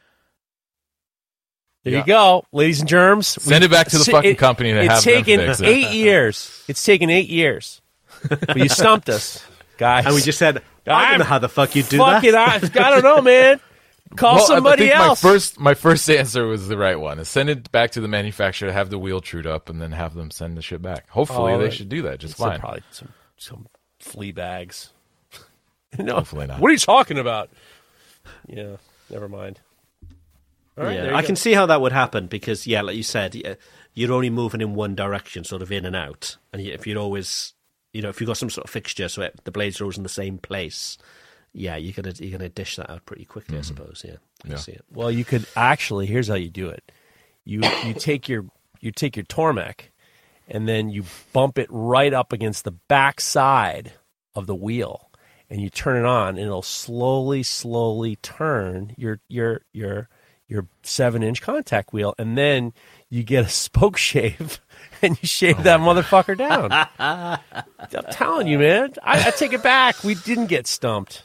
Speaker 4: There you go, ladies and germs.
Speaker 3: Send it back to the fucking company to have them fix it.
Speaker 4: 8 years. It's taken 8 years. But you stumped us, guys.
Speaker 5: And we just said, I don't know how the fuck you do that.
Speaker 4: I don't know, man. Call somebody else.
Speaker 3: My first answer was the right one. Is send it back to the manufacturer, have the wheel trued up, and then have them send the shit back. Hopefully they should do that just fine.
Speaker 4: Probably some flea bags.
Speaker 3: No, hopefully not.
Speaker 4: What are you talking about? Yeah, never mind. All right,
Speaker 5: I can see how that would happen because, like you said, you're only moving in one direction, sort of in and out. And if you're always, if you've got some sort of fixture so the blades are always in the same place, you're gonna dish that out pretty quickly, I suppose. Yeah, I can see it.
Speaker 4: Well, you could actually. Here's how you do it. You take your Tormek, and then you bump it right up against the back side of the wheel, and you turn it on, and it'll slowly turn your your 7-inch contact wheel, and then you get a spoke shave and you shave that motherfucker down. I'm telling you, man. I take it back. We didn't get stumped.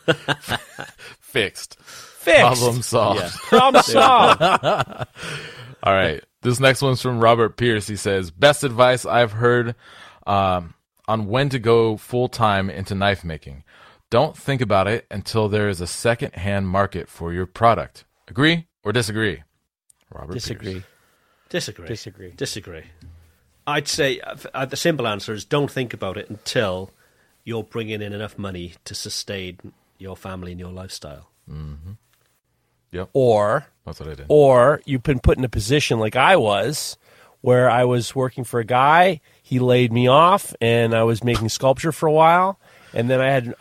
Speaker 3: Fixed.
Speaker 4: Problem
Speaker 3: solved.
Speaker 4: Yeah. Problem solved.
Speaker 3: All right. This next one's from Robert Pierce. He says, best advice I've heard on when to go full-time into knife making. Don't think about it until there is a second-hand market for your product. Agree or disagree? Robert
Speaker 4: Disagree.
Speaker 3: Pierce.
Speaker 5: Disagree. I'd say the simple answer is don't think about it until you're bringing in enough money to sustain your family and your lifestyle.
Speaker 3: Mm-hmm. Yep.
Speaker 4: Or
Speaker 3: that's what I did.
Speaker 4: Or you've been put in a position like I was, where I was working for a guy. He laid me off, and I was making sculpture for a while. And then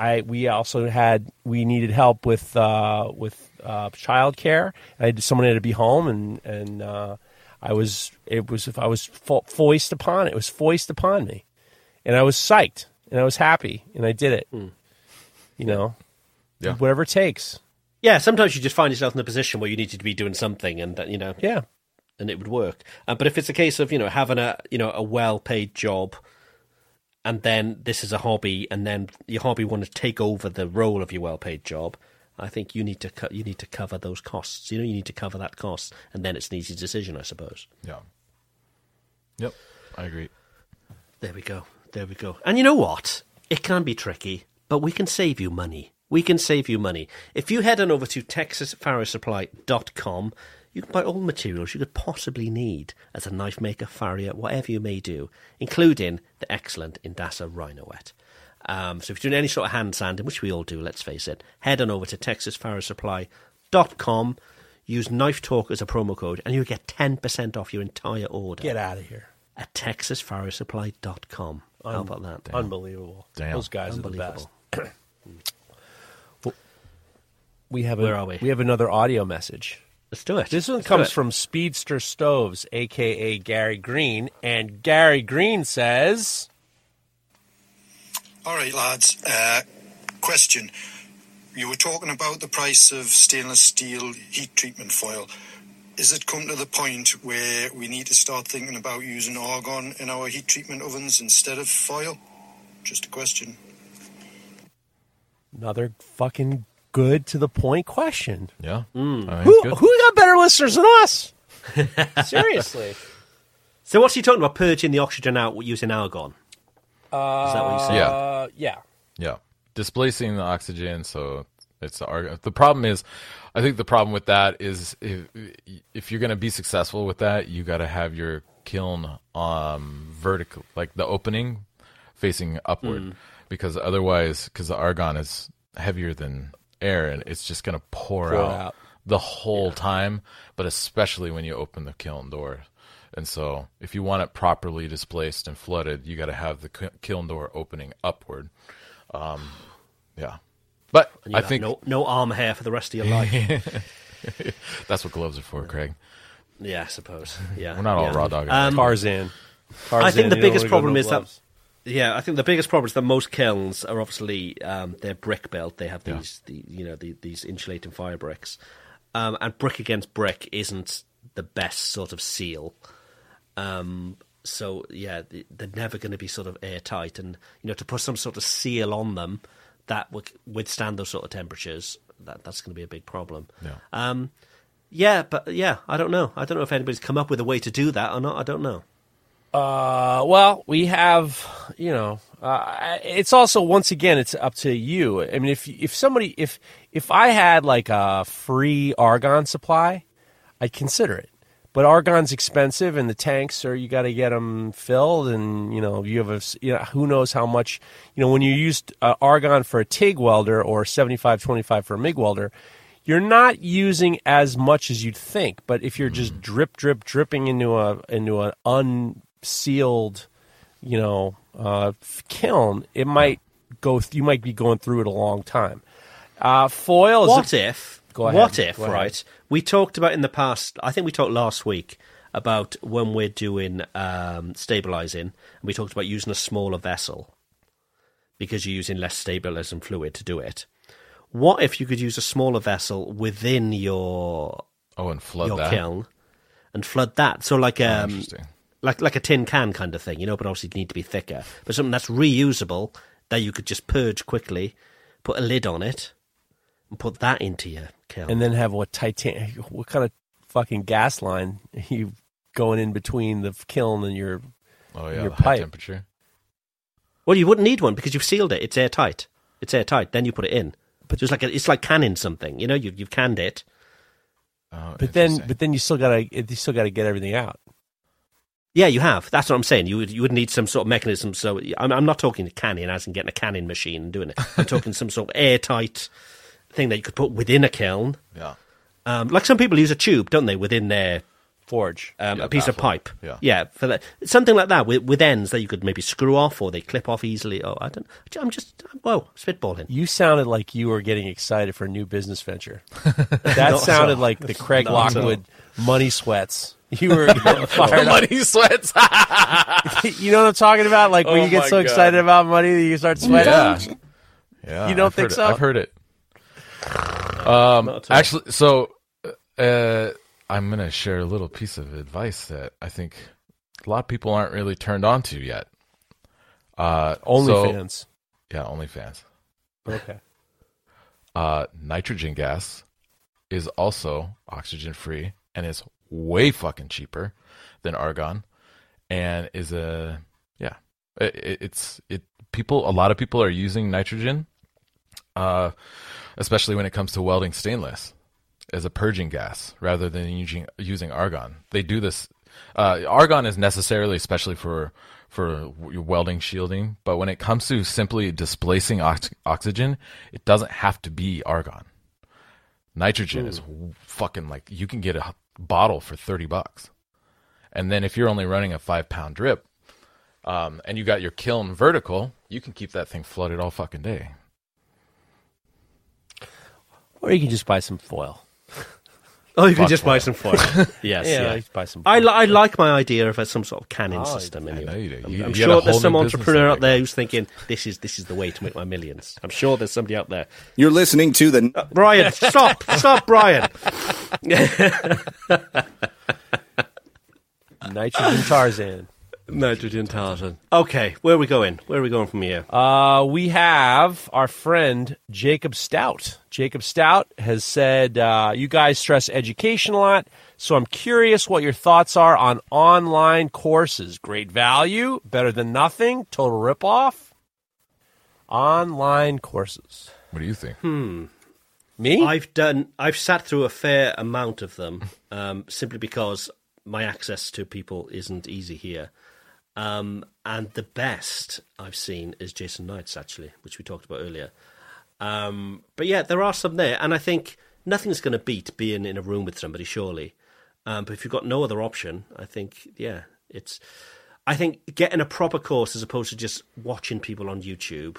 Speaker 4: we needed help with childcare. Someone had to be home, and it was foisted upon me, and I was psyched, and I was happy, and I did it. You know, whatever it takes.
Speaker 5: Yeah, sometimes you just find yourself in a position where you needed to be doing something, and and it would work. But if it's a case of having a well-paid job, and then this is a hobby, and then your hobby want to take over the role of your well-paid job, I think you need to cover those costs. You need to cover that cost, and then it's an easy decision, I suppose.
Speaker 3: Yeah. Yep, I agree.
Speaker 5: There we go. And you know what? It can be tricky, but we can save you money. If you head on over to TexasFarrierSupply.com, you can buy all the materials you could possibly need as a knife maker, farrier, whatever you may do, including the excellent Indasa Rhino-Wet. So if you're doing any sort of hand sanding, which we all do, let's face it, head on over to TexasFarrierSupply.com, use Knife Talk as a promo code, and you'll get 10% off your entire order.
Speaker 4: Get out of here.
Speaker 5: At TexasFarrierSupply.com. How about that?
Speaker 4: Damn. Unbelievable.
Speaker 3: Damn.
Speaker 4: Those guys are the best.
Speaker 5: Where are we?
Speaker 4: We have another audio message.
Speaker 5: Let's do it.
Speaker 4: This one comes from Speedster Stoves, a.k.a. Gary Green. And Gary Green says...
Speaker 9: All right, lads. Question. You were talking about the price of stainless steel heat treatment foil. Is it come to the point where we need to start thinking about using argon in our heat treatment ovens instead of foil? Just a question.
Speaker 4: Another fucking good to the point question.
Speaker 3: Yeah.
Speaker 4: Who got better listeners than us? Seriously.
Speaker 5: So what's he talking about? Purging the oxygen out using argon? Is that what you said?
Speaker 3: Yeah. Displacing the oxygen, so it's the argon. The problem is, I think the problem with that is if you're going to be successful with that, you got to have your kiln vertical, like the opening facing upward, because otherwise, because the argon is heavier than air, and it's just going to pour out the whole time, but especially when you open the kiln door. And so if you want it properly displaced and flooded, you got to have the kiln door opening upward. But I think
Speaker 5: no arm hair for the rest of your life.
Speaker 3: That's what gloves are for, Craig.
Speaker 5: Yeah, I suppose. Yeah,
Speaker 3: we're not all raw dogging.
Speaker 4: Tarzan.
Speaker 5: I think the biggest problem is that. Yeah, I think the biggest problem is that most kilns are obviously they're brick built. They have these these insulating fire bricks, and brick against brick isn't the best sort of seal. So yeah, they're never going to be sort of airtight, and to put some sort of seal on them that would withstand those sort of temperatures, that's going to be a big problem. I don't know. I don't know if anybody's come up with a way to do that or not. I don't know.
Speaker 4: Well, we have, it's also, once again, it's up to you. I mean, if I had like a free argon supply, I'd consider it. But argon's expensive, and the tanks you got to get them filled, and you have who knows how much. When you used argon for a TIG welder or 75-25 for a MIG welder, you're not using as much as you'd think. But if you're just dripping into an unsealed, kiln, it might go. You might be going through it a long time. Foil.
Speaker 5: What if? Right? We talked about in the past, I think we talked last week about when we're doing stabilizing, and we talked about using a smaller vessel because you're using less stabilizing fluid to do it. What if you could use a smaller vessel within your
Speaker 3: and flood
Speaker 5: your
Speaker 3: that.
Speaker 5: kiln and flood that. So like
Speaker 3: Interesting.
Speaker 5: like a tin can kind of thing, but obviously need to be thicker. But something that's reusable that you could just purge quickly, put a lid on it, and put that into your kiln.
Speaker 4: And then have what kind of fucking gas line you going in between the kiln and your
Speaker 3: the
Speaker 4: pipe?
Speaker 3: high temperature.
Speaker 5: Well, you wouldn't need one because you've sealed it. It's airtight. Then you put it in. But it's like canning something. You've canned it.
Speaker 4: But then you still gotta get everything out.
Speaker 5: Yeah, you have. That's what I'm saying. You would need some sort of mechanism. So I'm not talking canning as in getting a canning machine and doing it. I'm talking some sort of airtight thing that you could put within a kiln.
Speaker 3: Yeah.
Speaker 5: Like some people use a tube, don't they, within their
Speaker 4: forge,
Speaker 5: a piece of pipe.
Speaker 3: Yeah.
Speaker 5: For that, something like that with ends that you could maybe screw off or they clip off easily. Oh, I'm spitballing.
Speaker 4: You sounded like you were getting excited for a new business venture. That sounded like the Craig Lockwood money sweats. You were getting fired up.
Speaker 3: Money sweats.
Speaker 4: You know what I'm talking about? Like when you get so excited about money that you start sweating.
Speaker 3: Yeah.
Speaker 4: You don't think so?
Speaker 3: I've heard it. Actually, so I'm going to share a little piece of advice that I think a lot of people aren't really turned on to yet.
Speaker 4: OnlyFans.
Speaker 3: Yeah, OnlyFans.
Speaker 4: Okay.
Speaker 3: Nitrogen gas is also oxygen-free and is way fucking cheaper than argon, and is a lot of people are using nitrogen, especially when it comes to welding stainless, as a purging gas rather than using argon. They do this. Argon is necessarily, especially for your welding shielding, but when it comes to simply displacing oxygen, it doesn't have to be argon. Nitrogen is fucking like, you can get a bottle for $30, and then if you're only running a 5-pound drip, and you got your kiln vertical, you can keep that thing flooded all fucking day.
Speaker 4: Or you can just buy some foil.
Speaker 5: Oh, you can just buy some foil. Yes,
Speaker 4: yeah. Buy some
Speaker 5: foil. I like my idea of some sort of canning system. Anyway.
Speaker 3: I know you do.
Speaker 5: I'm sure there's some entrepreneur out there who's thinking this is the way to make my millions. I'm sure there's somebody out there.
Speaker 6: You're listening to the
Speaker 5: Brian. Stop, Brian.
Speaker 4: Nitrogen Tarzan.
Speaker 5: Nitrogen Tarzan. Okay, where are we going? Where are we going from here?
Speaker 4: We have our friend Jacob Stout. Jacob Stout has said, you guys stress education a lot, so I'm curious what your thoughts are on online courses. Great value, better than nothing, total ripoff. Online courses.
Speaker 3: What do you think?
Speaker 4: Me?
Speaker 5: I've sat through a fair amount of them, simply because my access to people isn't easy here. And the best I've seen is Jason Knight's, actually, which we talked about earlier. But yeah, there are some there, and I think nothing's going to beat being in a room with somebody, surely. But if you've got no other option, I think, I think getting a proper course as opposed to just watching people on YouTube,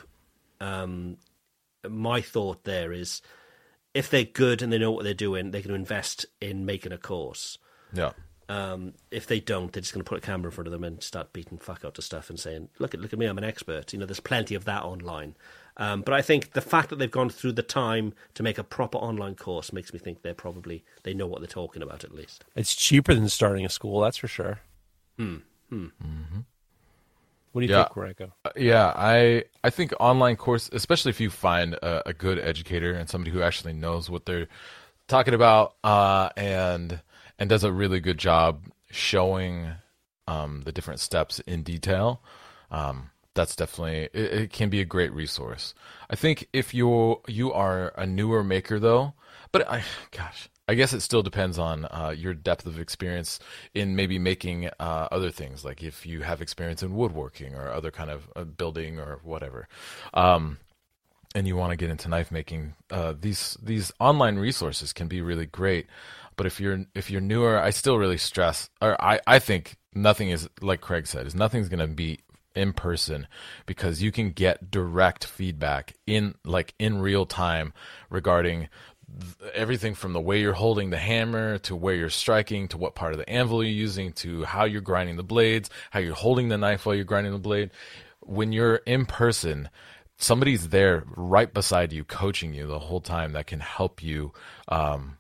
Speaker 5: my thought there is, if they're good and they know what they're doing, they're going to invest in making a course.
Speaker 3: Yeah.
Speaker 5: If they don't, they're just going to put a camera in front of them and start beating fuck out to stuff and saying, look at me, I'm an expert. There's plenty of that online. But I think the fact that they've gone through the time to make a proper online course makes me think they know what they're talking about, at least.
Speaker 4: It's cheaper than starting a school, that's for sure.
Speaker 3: Mm-hmm.
Speaker 4: What do you think, Renko?
Speaker 3: I think online course, especially if you find a good educator and somebody who actually knows what they're talking about, and does a really good job showing the different steps in detail, that's definitely, it can be a great resource. I think if you are a newer maker, though, but I guess it still depends on your depth of experience in maybe making other things, like if you have experience in woodworking or other kind of building or whatever, and you want to get into knife making, these online resources can be really great. But if you're newer, I still really stress, or I think nothing is, like Craig said, nothing's going to be in person, because you can get direct feedback in real time regarding everything from the way you're holding the hammer to where you're striking to what part of the anvil you're using to how you're grinding the blades, how you're holding the knife while you're grinding the blade. When you're in person, somebody's there right beside you, coaching you the whole time, that can help you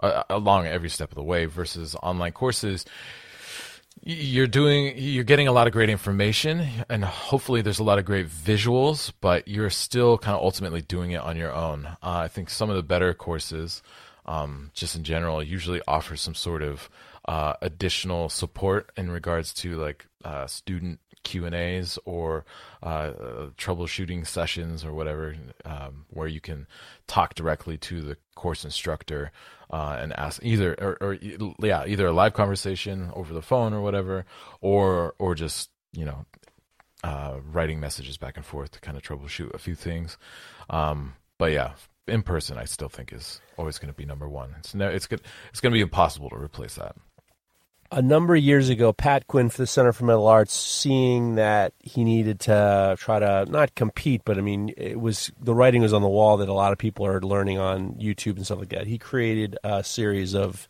Speaker 3: along every step of the way, versus online courses. You're getting a lot of great information, and hopefully there's a lot of great visuals, but you're still kind of ultimately doing it on your own. I think some of the better courses, just in general, usually offer some sort of additional support in regards to like student Q&As or troubleshooting sessions or whatever, where you can talk directly to the course instructor and ask either a live conversation over the phone or whatever, or just writing messages back and forth to kind of troubleshoot a few things. But yeah, in person, I still think is always going to be number one. It's going to be impossible to replace that.
Speaker 4: A number of years ago, Pat Quinn for the Center for Mental Arts, seeing that he needed to try to not compete, but I mean, the writing was on the wall that a lot of people are learning on YouTube and stuff like that. He created a series of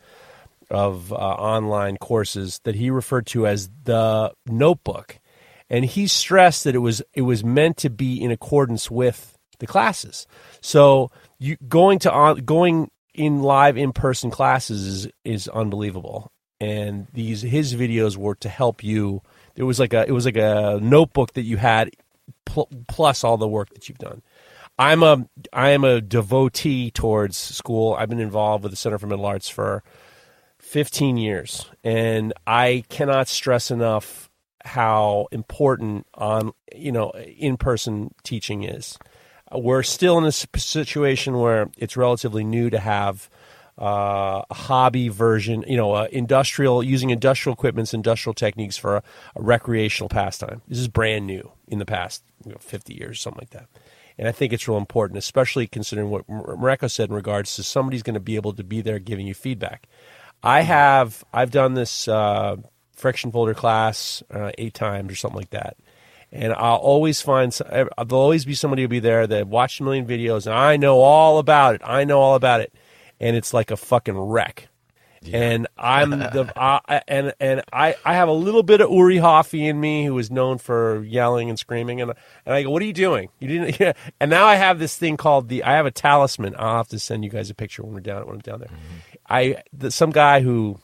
Speaker 4: online courses that he referred to as the Notebook, and he stressed that it was meant to be in accordance with the classes. So going in live in-person classes is unbelievable. And his videos were to help you. It was like a notebook that you had plus all the work that you've done. I am a devotee towards school. I've been involved with the Center for Mental Arts for 15 years, and I cannot stress enough how important in-person teaching is. We're still in a situation where it's relatively new to have a hobby version, using industrial equipments, industrial techniques for a recreational pastime. This is brand new in the past 50 years, something like that. And I think it's real important, especially considering what Mareko said in regards to somebody's going to be able to be there giving you feedback. I've done this friction folder class 8 times or something like that. And I'll always there'll always be somebody who'll be there that watched a million videos, and I know all about it. And it's like a fucking wreck. Yeah. And I'm I have a little bit of Uri Hoffi in me, who is known for yelling and screaming, and I go, "What are you doing? You didn't." Yeah. And now I have this thing called I have a talisman. I'll have to send you guys a picture when I'm down there. Mm-hmm. Some guy who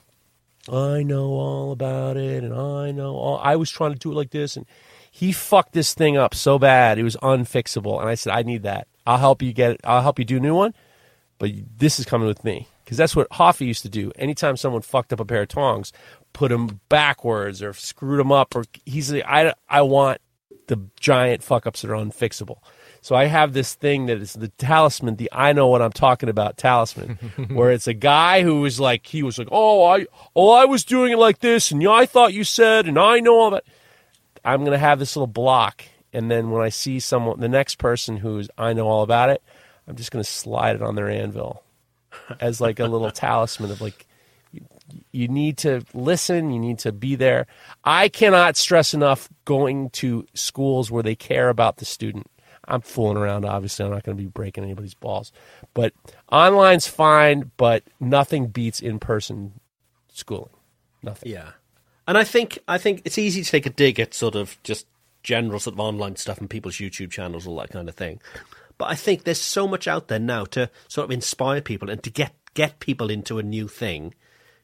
Speaker 4: I know all about it, and I was trying to do it like this, and he fucked this thing up so bad it was unfixable. And I said, I need that. I'll help you get it. I'll help you do a new one. But this is coming with me, because that's what Hoffi used to do. Anytime someone fucked up a pair of tongs, put them backwards or screwed them up, or he's like, I want the giant fuck ups that are unfixable. So I have this thing that is the talisman, the I know what I'm talking about talisman, where it's a guy who was like, I was doing it like this, and I thought you said, and I know all that. I'm going to have this little block, and then when I see the next person who's I know all about it, I'm just going to slide it on their anvil as like a little talisman of like, you need to listen, you need to be there. I cannot stress enough going to schools where they care about the student. I'm fooling around, obviously. I'm not going to be breaking anybody's balls. But online's fine, but nothing beats in-person schooling. Nothing.
Speaker 5: Yeah. And I think it's easy to take a dig at sort of just general sort of online stuff and people's YouTube channels, all that kind of thing. But I think there's so much out there now to sort of inspire people and to get people into a new thing.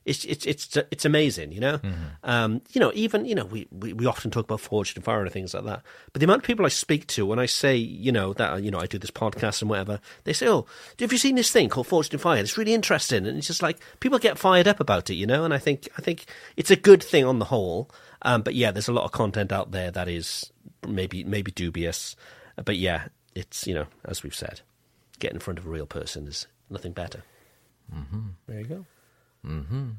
Speaker 5: It's amazing, you know. Mm-hmm. Even we often talk about Forged in Fire and things like that. But the amount of people I speak to when I say that I do this podcast and whatever, they say, "Oh, have you seen this thing called Forged in Fire? It's really interesting." And it's just like people get fired up about it, And I think it's a good thing on the whole. But yeah, there's a lot of content out there that is maybe dubious. But yeah. It's, as we've said, getting in front of a real person is nothing better.
Speaker 4: Mm-hmm. There you go.
Speaker 3: Mm-hmm.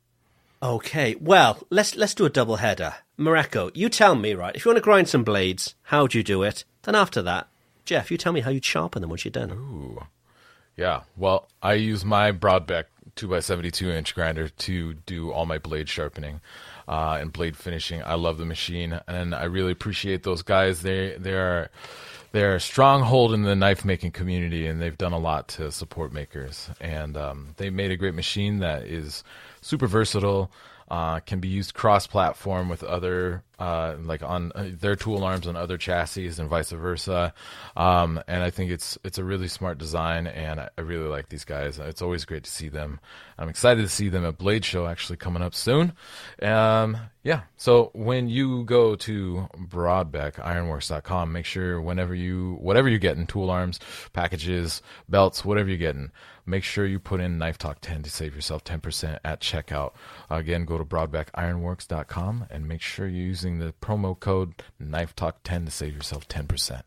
Speaker 5: Okay, well, let's do a double header. Mareko, you tell me, right, if you want to grind some blades, how do you do it? Then after that, Jeff, you tell me how you sharpen them once you're done.
Speaker 3: Ooh. Yeah, well, I use my Broadbeck 2x72-inch grinder to do all my blade sharpening and blade finishing. I love the machine, and I really appreciate those guys. They're a stronghold in the knife making community, and they've done a lot to support makers. And they made a great machine that is super versatile, can be used cross-platform with other like on their tool arms on other chassis and vice versa. And I think it's a really smart design, and I really like these guys. It's always great to see them. I'm excited to see them at Blade Show actually coming up soon. Yeah. So when you go to BroadbeckIronworks.com, make sure whatever you're getting, tool arms, packages, belts, whatever you're getting, make sure you put in Knife Talk 10 to save yourself 10% at checkout. Again, go to BroadbeckIronworks.com and make sure you're using the promo code Knife Talk 10 to save yourself 10%.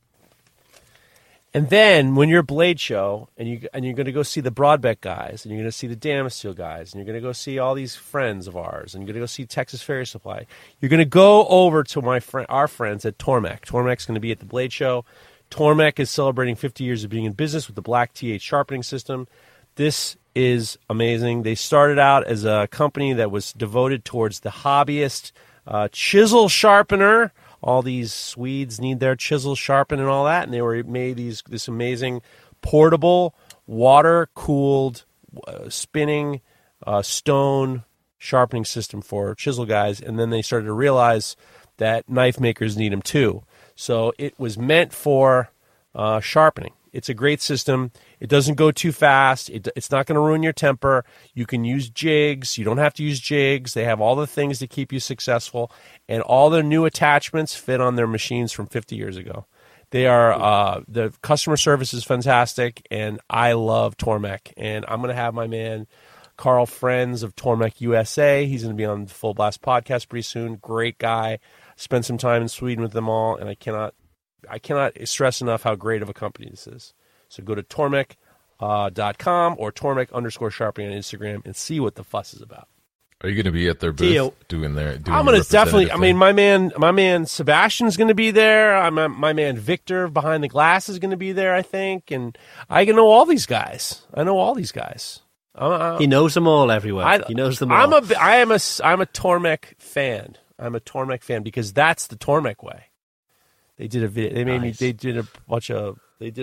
Speaker 4: And then when you're at Blade Show and you're going to go see the Broadbeck guys, and you're going to see the Damasteel guys, and you're going to go see all these friends of ours, and you're going to go see Texas Ferry Supply, you're going to go over to our friends at Tormek. Tormek's going to be at the Blade Show. Tormek is celebrating 50 years of being in business with the Black T8 sharpening system. This is amazing. They started out as a company that was devoted towards the hobbyist chisel sharpener. All these Swedes need their chisels sharpened and all that, and they made this amazing portable, water-cooled, spinning stone sharpening system for chisel guys, and then they started to realize that knife makers need them too. So it was meant for sharpening. It's a great system. It doesn't go too fast. It's not going to ruin your temper. You can use jigs. You don't have to use jigs. They have all the things to keep you successful. And all the new attachments fit on their machines from 50 years ago. They are the customer service is fantastic, and I love Tormek. And I'm going to have my man Carl Friends of Tormek USA. He's going to be on the Full Blast podcast pretty soon. Great guy. Spent some time in Sweden with them all, and I cannot stress enough how great of a company this is. So go to Tormek.com or Tormek_sharpening on Instagram and see what the fuss is about.
Speaker 3: Are you going to be at their booth doing
Speaker 4: I'm going to definitely. I mean, my man Sebastian's going to be there. My man Victor behind the glass is going to be there, I think, and I know all these guys. He
Speaker 5: knows them all everywhere. He knows them all.
Speaker 4: I'm a Tormek fan. I'm a Tormek fan because that's the Tormek way. They did a video. They made me. They did a bunch of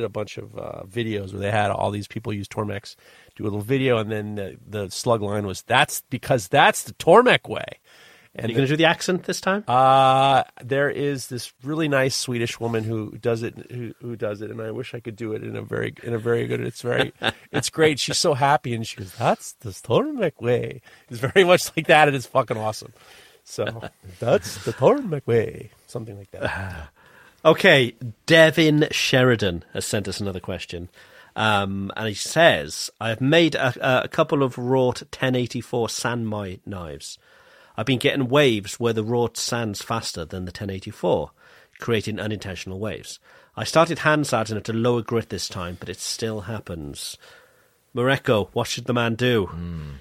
Speaker 4: videos where they had all these people use Tormex, do a little video, and then the slug line was that's because that's the Tormek way.
Speaker 5: And are you going to do the accent this time?
Speaker 4: There is this really nice Swedish woman who does it, and I wish I could do it in a very good. It's great. She's so happy, and she goes, "That's the Tormek way." It's very much like that, and it's fucking awesome. So that's the Tormek way, something like that.
Speaker 5: Okay, Devin Sheridan has sent us another question. And he says, I have made a couple of wrought 1084 Sanmai knives. I've been getting waves where the wrought sands faster than the 1084, creating unintentional waves. I started hand sanding at a lower grit this time, but it still happens. Mareko, what should the man do?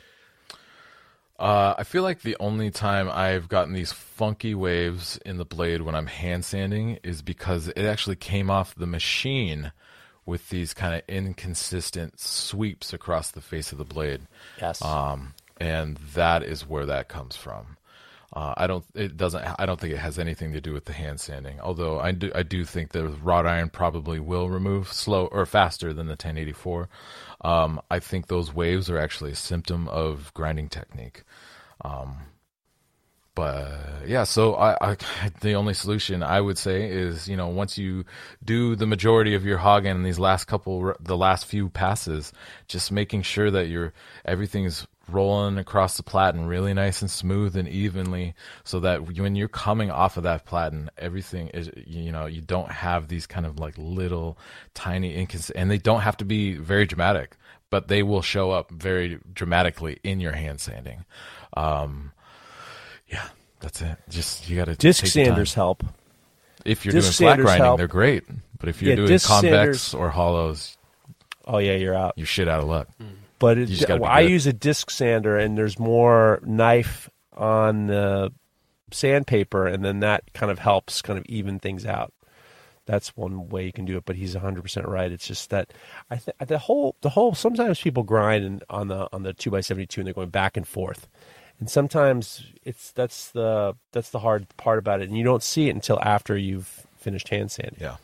Speaker 3: I feel like the only time I've gotten these funky waves in the blade when I'm hand sanding is because it actually came off the machine with these kind of inconsistent sweeps across the face of the blade.
Speaker 4: Yes.
Speaker 3: And that is where that comes from. I don't think it has anything to do with the hand sanding. Although I do think the wrought iron probably will remove slow or faster than the 1084. I think those waves are actually a symptom of grinding technique. But yeah, so I the only solution I would say is, once you do the majority of your Hagen in the last few passes, just making sure that everything's rolling across the platen really nice and smooth and evenly, so that when you're coming off of that platen, everything is, you don't have these kind of like little tiny and they don't have to be very dramatic, but they will show up very dramatically in your hand sanding. Yeah, that's it. Just you got to
Speaker 4: disc sanders help.
Speaker 3: If you're doing flat grinding, they're great. But if you're doing convex or hollows,
Speaker 4: oh yeah, you're out.
Speaker 3: You're shit out of luck.
Speaker 4: But I use a disc sander, and there's more knife on the sandpaper, and then that kind of helps kind of even things out. That's one way you can do it. But he's 100% right. It's just that the whole. Sometimes people grind on the 2x72, and they're going back and forth. And sometimes that's the hard part about it, and you don't see it until after you've finished hand sanding.
Speaker 3: Yeah.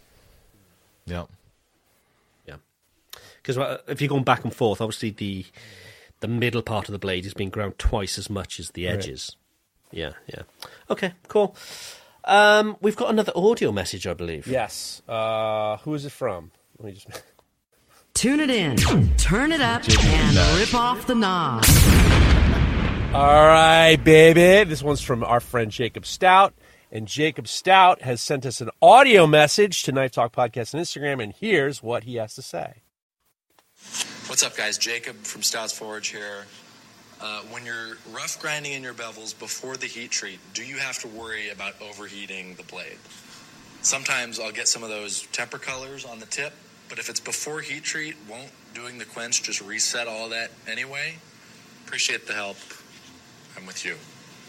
Speaker 5: Because if you're going back and forth, obviously the middle part of the blade is being ground twice as much as the edges. Yeah. Okay, cool. We've got another audio message, I believe.
Speaker 4: Yes. Who is it from? Let me just...
Speaker 10: Tune it in, turn it up, and rip off the knob.
Speaker 4: All right, baby. This one's from our friend Jacob Stout. And Jacob Stout has sent us an audio message to Knife Talk Podcast on Instagram, and here's what he has to say.
Speaker 11: What's up, guys? Jacob from Stout's Forge here. When you're rough grinding in your bevels before the heat treat, do you have to worry about overheating the blade? Sometimes I'll get some of those temper colors on the tip, but if it's before heat treat, won't doing the quench just reset all that anyway? Appreciate the help. I'm with you.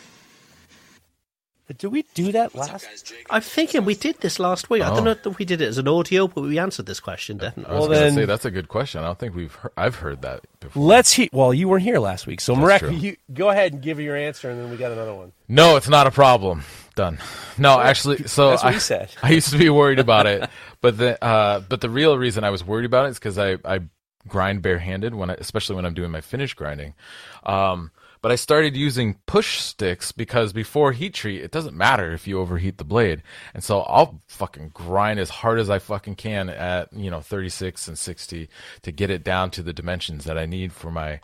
Speaker 4: Did we do that last?
Speaker 5: I'm thinking we did this last week. I don't know if we did it as an audio, but we answered this question definitely.
Speaker 3: I was going to say that's a good question. I don't think I've heard that before.
Speaker 4: Well, you weren't here last week, so Marek, you go ahead and give your answer, and then we got another one.
Speaker 3: No, it's not a problem. Done. No, actually, so
Speaker 4: that's what he said.
Speaker 3: I used to be worried about it, but the real reason I was worried about it is because I grind barehanded especially when I'm doing my finish grinding. But I started using push sticks because before heat treat, it doesn't matter if you overheat the blade. And so I'll fucking grind as hard as I fucking can at, 36 and 60 to get it down to the dimensions that I need for my,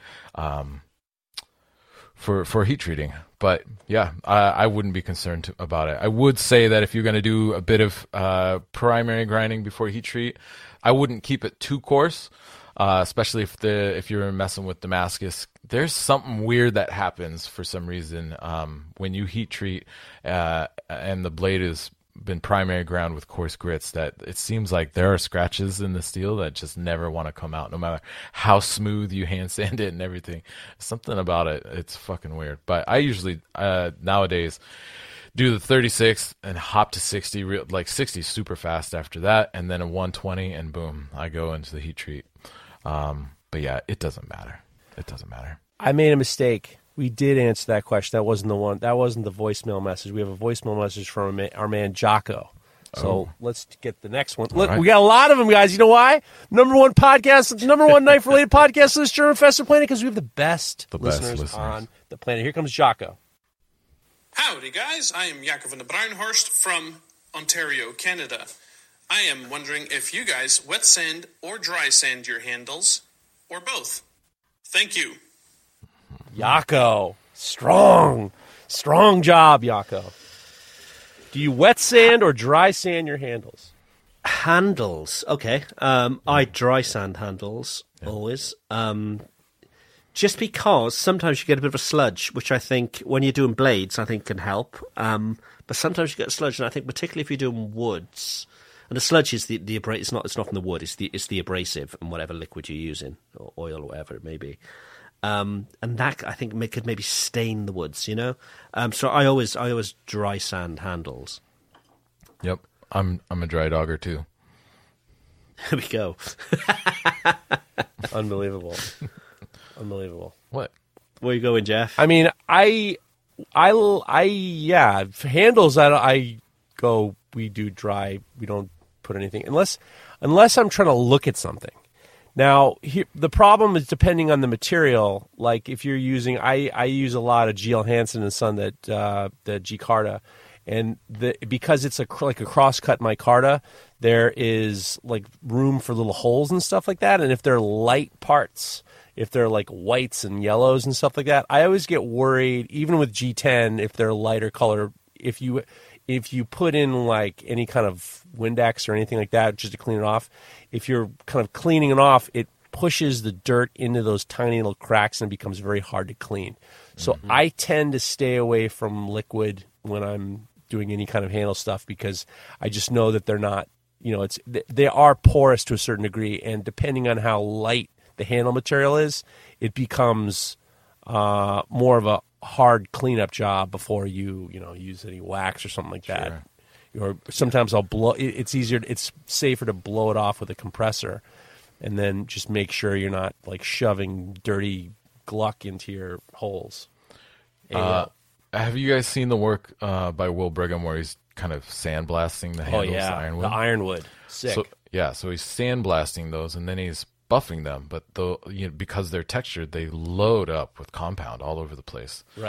Speaker 3: for heat treating. But yeah, I wouldn't be concerned about it. I would say that if you're going to do a bit of, primary grinding before heat treat, I wouldn't keep it too coarse. Especially if you're messing with Damascus, there's something weird that happens for some reason when you heat treat and the blade has been primary ground with coarse grits, that it seems like there are scratches in the steel that just never want to come out, no matter how smooth you hand sand it and everything. Something about it, it's fucking weird. But I usually nowadays do the 36 and hop to 60, like 60 super fast after that, and then a 120, and boom, I go into the heat treat. But yeah, it doesn't matter. It doesn't matter.
Speaker 4: I made a mistake. We did answer that question. That wasn't the one. That wasn't the voicemail message. We have a voicemail message from our man Jocko. So let's get the next one. Look, we got a lot of them, guys. You know why? Number one podcast, number one knife-related podcast on this German Festa planet, because we have the best listeners on the planet. Here comes Jocko.
Speaker 12: Howdy, guys. I am Jakob van der Bruinhorst from Ontario, Canada. I am wondering if you guys wet sand or dry sand your handles, or both. Thank you.
Speaker 4: Yako. Strong job, Yako. Do you wet sand or dry sand your handles?
Speaker 5: Handles. Okay. I dry sand handles, always. Just because sometimes you get a bit of a sludge, which I think when you're doing blades, I think can help. But sometimes you get a sludge, and I think particularly if you're doing woods, and the sludge is the it's not from the wood, it's the abrasive and whatever liquid you're using, or oil or whatever it may be. And that I think could maybe stain the woods, So I always dry sand handles.
Speaker 3: Yep, I'm a dry dogger too.
Speaker 5: There we go.
Speaker 4: Unbelievable.
Speaker 5: What? Where you going, Jeff?
Speaker 4: I mean, for handles, we do dry. We don't put anything unless I'm trying to look at something. Now, the problem is depending on the material. Like if you're using, I use a lot of GL Hansen and Son, the G-Carta, and because it's like a cross-cut micarta, there is like room for little holes and stuff like that. And if they're light parts, if they're like whites and yellows and stuff like that, I always get worried, even with G10, if they're lighter color, if you put in like any kind of Windex or anything like that just to clean it off, if you're kind of cleaning it off, it pushes the dirt into those tiny little cracks and it becomes very hard to clean. So I tend to stay away from liquid when I'm doing any kind of handle stuff because I just know that they're not, they are porous to a certain degree, and depending on how light the handle material is, it becomes more of a hard cleanup job before you use any wax or something like that. Or sometimes I'll blow. It's safer to blow it off with a compressor, and then just make sure you're not like shoving dirty gluck into your holes.
Speaker 3: Have you guys seen the work by Will Brigham where he's kind of sandblasting the handles?
Speaker 4: The ironwood. Sick.
Speaker 3: So he's sandblasting those, and then he's buffing them, but because they're textured, they load up with compound all over the place.
Speaker 4: Right.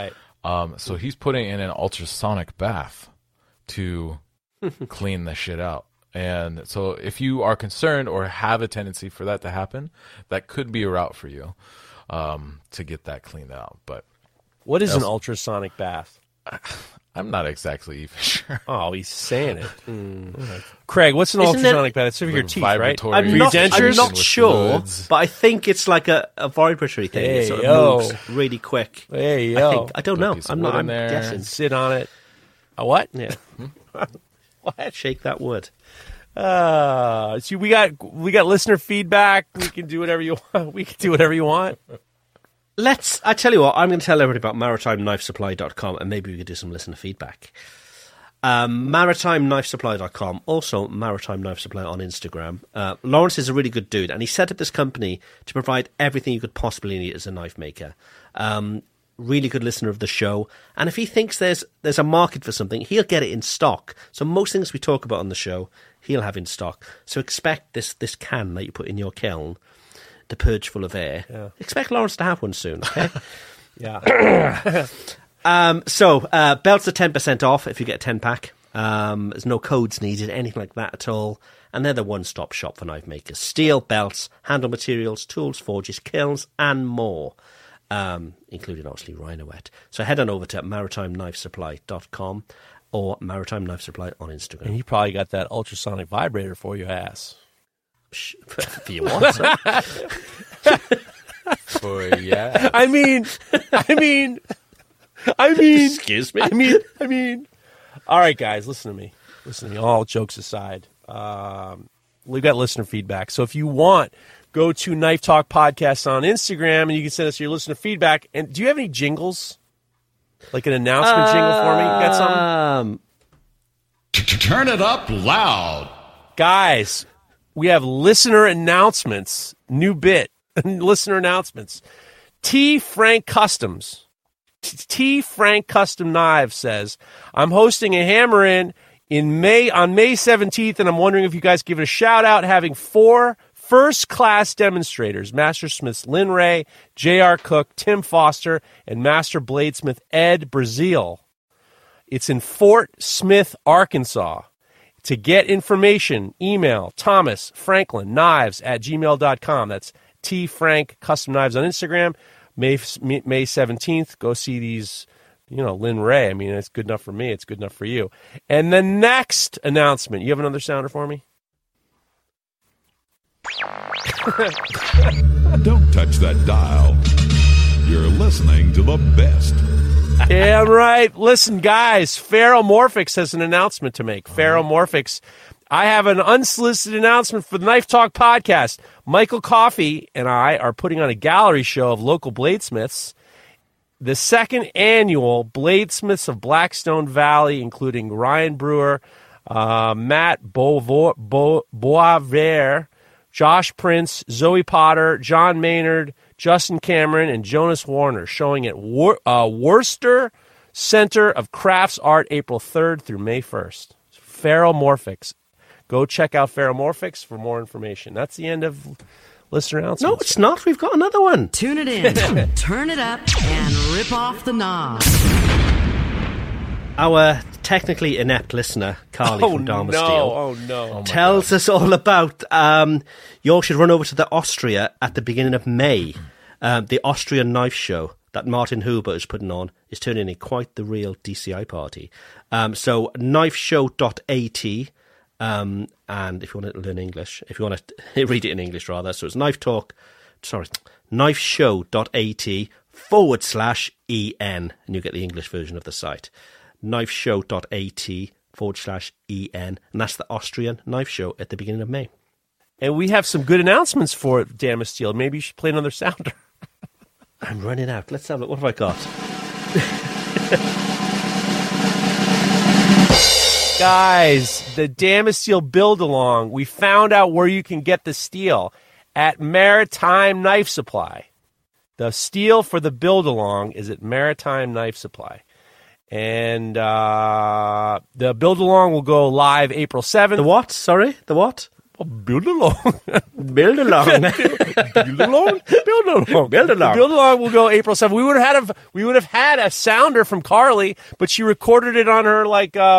Speaker 3: So he's putting in an ultrasonic bath to clean the shit out. And so if you are concerned or have a tendency for that to happen, that could be a route for you to get that cleaned out. But
Speaker 4: what is an ultrasonic bath?
Speaker 3: I'm not exactly even sure.
Speaker 4: Oh, he's saying it. Craig, what's an ultrasonic bath? It's for your teeth, right?
Speaker 5: I'm not sure, but I think it's like a vibratory thing.
Speaker 4: Hey,
Speaker 5: it sort of moves really quick.
Speaker 4: Hey, yo.
Speaker 5: I don't know. I'm guessing.
Speaker 4: Sit on it. A what?
Speaker 5: Yeah.
Speaker 4: What?
Speaker 5: Shake that wood.
Speaker 4: See, we got listener feedback. We can do whatever you want. We can do whatever you want.
Speaker 5: I tell you what, I'm going to tell everybody about MaritimeKnifeSupply.com, and maybe we could do some listener feedback. MaritimeKnifeSupply.com, also Maritime Knife Supply on Instagram. Lawrence is a really good dude, and he set up this company to provide everything you could possibly need as a knife maker. Really good listener of the show, and if he thinks there's a market for something, he'll get it in stock. So most things we talk about on the show, he'll have in stock. So expect this can that you put in your kiln, the purge full of air.
Speaker 4: Yeah.
Speaker 5: Expect Lawrence to have one soon, okay?
Speaker 4: Yeah.
Speaker 5: So belts are 10% off if you get a 10-pack. There's no codes needed, anything like that at all. And they're the one-stop shop for knife makers. Steel, belts, handle materials, tools, forges, kilns, and more. Including, obviously, Rhino-Wet. So head on over to MaritimeKnifeSupply.com or Maritime Knife Supply on Instagram.
Speaker 4: And he probably got that ultrasonic vibrator for your ass.
Speaker 5: For your what?
Speaker 3: For yeah.
Speaker 4: I mean.
Speaker 5: Excuse me.
Speaker 4: I mean. All right, guys, listen to me. All jokes aside, we've got listener feedback. So if you want, go to Knife Talk Podcast on Instagram, and you can send us your listener feedback. And do you have any jingles, like an announcement jingle for me? You got something?
Speaker 2: Turn it up loud,
Speaker 4: guys. We have listener announcements. New bit. Listener announcements. T. Frank Customs. T. Frank Custom Knives says, I'm hosting a hammer-in May on May 17th, and I'm wondering if you guys give it a shout-out, having 4 first-class demonstrators, Master Smiths Lynn Ray, J.R. Cook, Tim Foster, and Master Bladesmith Ed Brazil. It's in Fort Smith, Arkansas. To get information, email thomasfranklinknives@gmail.com. That's T. Frank Custom Knives on Instagram. May 17th, go see these, Lynn Ray. I mean, it's good enough for me. It's good enough for you. And the next announcement, you have another sounder for me?
Speaker 13: Don't touch that dial. You're listening to the best.
Speaker 4: Damn right. Listen, guys, Ferromorphics has an announcement to make. Ferromorphics. I have an unsolicited announcement for the Knife Talk podcast. Michael Coffey and I are putting on a gallery show of local bladesmiths. The second annual Bladesmiths of Blackstone Valley, including Ryan Brewer, Matt Boisvert, Josh Prince, Zoe Potter, John Maynard, Justin Cameron, and Jonas Warner, showing at Worcester Center of Crafts Art April 3rd through May 1st. Ferromorphics. Go check out Ferromorphics for more information. That's the end of listener announcements.
Speaker 5: No, it's not. We've got another one.
Speaker 10: Tune it in, turn it up, and rip off the knob.
Speaker 5: Our technically inept listener, Carly from Dharma Steel, tells us all about you all should run over to the Austria at the beginning of May. The Austrian Knife Show that Martin Huber is putting on is turning in quite the real DCI party. So knifeshow.at, and if you want to learn English, if you want to read it in English rather, so it's knifeshow.at/EN, and you get the English version of the site. knifeshow.at/EN, and that's the Austrian Knife Show at the beginning of May.
Speaker 4: And we have some good announcements for it, Dharma Steel. Maybe you should play another sounder.
Speaker 5: I'm running out. Let's have a look. What have I got?
Speaker 4: Guys, the Dharma Steel build-along. We found out where you can get the steel at Maritime Knife Supply. The steel for the build-along is at Maritime Knife Supply. And the build-along will go live April 7th.
Speaker 5: The what? Sorry? The what?
Speaker 4: Build along.
Speaker 5: Build along.
Speaker 4: Build along. Build along.
Speaker 5: Build along.
Speaker 4: Build along will go April 7th. We would have had a sounder from Carly, but she recorded it on her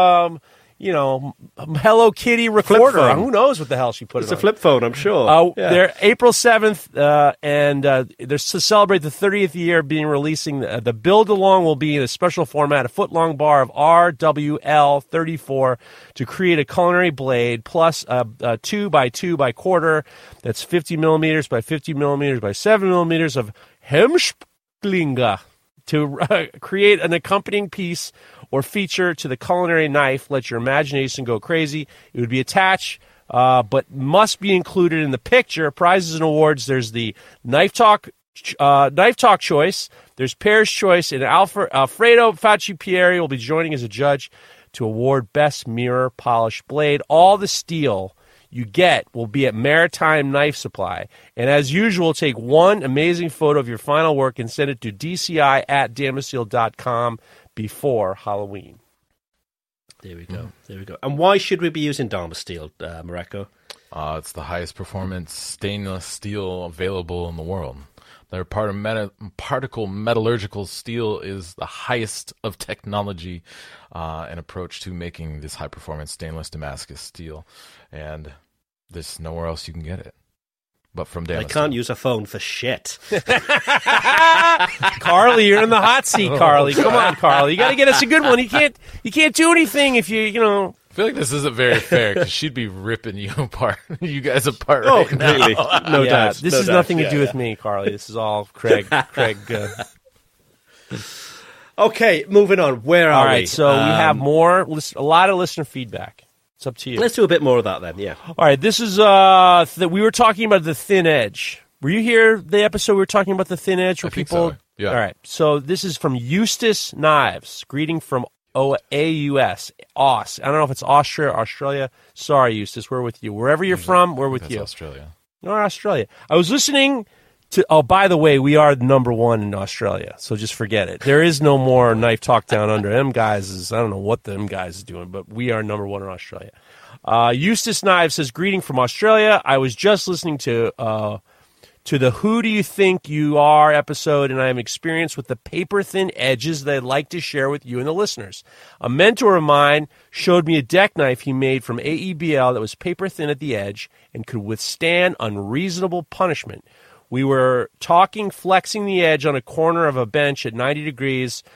Speaker 4: Hello Kitty recorder. Who knows what the hell she put it on?
Speaker 5: It's a flip phone, I'm sure.
Speaker 4: They're April 7th, and they're to celebrate the 30th year of being releasing. The Build Along will be in a special format, a foot-long bar of RWL34 to create a culinary blade, plus a 2x2 by quarter that's 50 millimeters by 50 millimeters by 7 millimeters of Hemsplinga to create an accompanying piece or feature to the culinary knife. Let your imagination go crazy. It would be attached, but must be included in the picture. Prizes and awards. There's the Knife Talk choice. There's Pear's choice, and Alfredo Faccipieri will be joining as a judge to award Best Mirror Polished Blade. All the steel you get will be at Maritime Knife Supply. And as usual, take one amazing photo of your final work and send it to dci@damascene.com before Halloween.
Speaker 5: There we go. There we go. And why should we be using Damasteel, Mareko?
Speaker 3: It's the highest performance stainless steel available in the world. Their particle metallurgical steel is the highest of technology and approach to making this high performance stainless Damascus steel. And there's nowhere else you can get it but from Damascene.
Speaker 5: I can't use a phone for shit.
Speaker 4: Carly, you're in the hot seat, Carly. Come on, Carly. You got to get us a good one. You can't do anything if you
Speaker 3: I feel like this isn't very fair because she'd be ripping you guys apart.
Speaker 5: Oh,
Speaker 3: right
Speaker 5: completely.
Speaker 3: Now.
Speaker 5: No doubt.
Speaker 4: This has nothing to do with me, Carly. This is all Craig.
Speaker 5: Okay, moving on. Where are we?
Speaker 4: All right, so we have a lot of listener feedback. It's up to you.
Speaker 5: Let's do a bit more of that then, yeah.
Speaker 4: All right, this is we were talking about the thin edge. Were you here the episode we were talking about the thin edge?
Speaker 3: I think so. Yeah.
Speaker 4: All right, so this is from Eustace Knives. Greeting from AUS. Aus. I don't know if it's Austria or Australia. Sorry, Eustace, we're with you. Wherever you're from, we're with you.
Speaker 3: Australia.
Speaker 4: Or Australia. I was listening to, by the way, we are number one in Australia, so just forget it. There is no more Knife Talk Down Under. Them guys I don't know what them guys is doing, but we are number one in Australia. Eustace Knives says, greeting from Australia. I was just listening to the Who Do You Think You Are episode, and I am experienced with the paper-thin edges that I'd like to share with you and the listeners. A mentor of mine showed me a deck knife he made from AEBL that was paper-thin at the edge and could withstand unreasonable punishment. We were talking flexing the edge on a corner of a bench at 90 degrees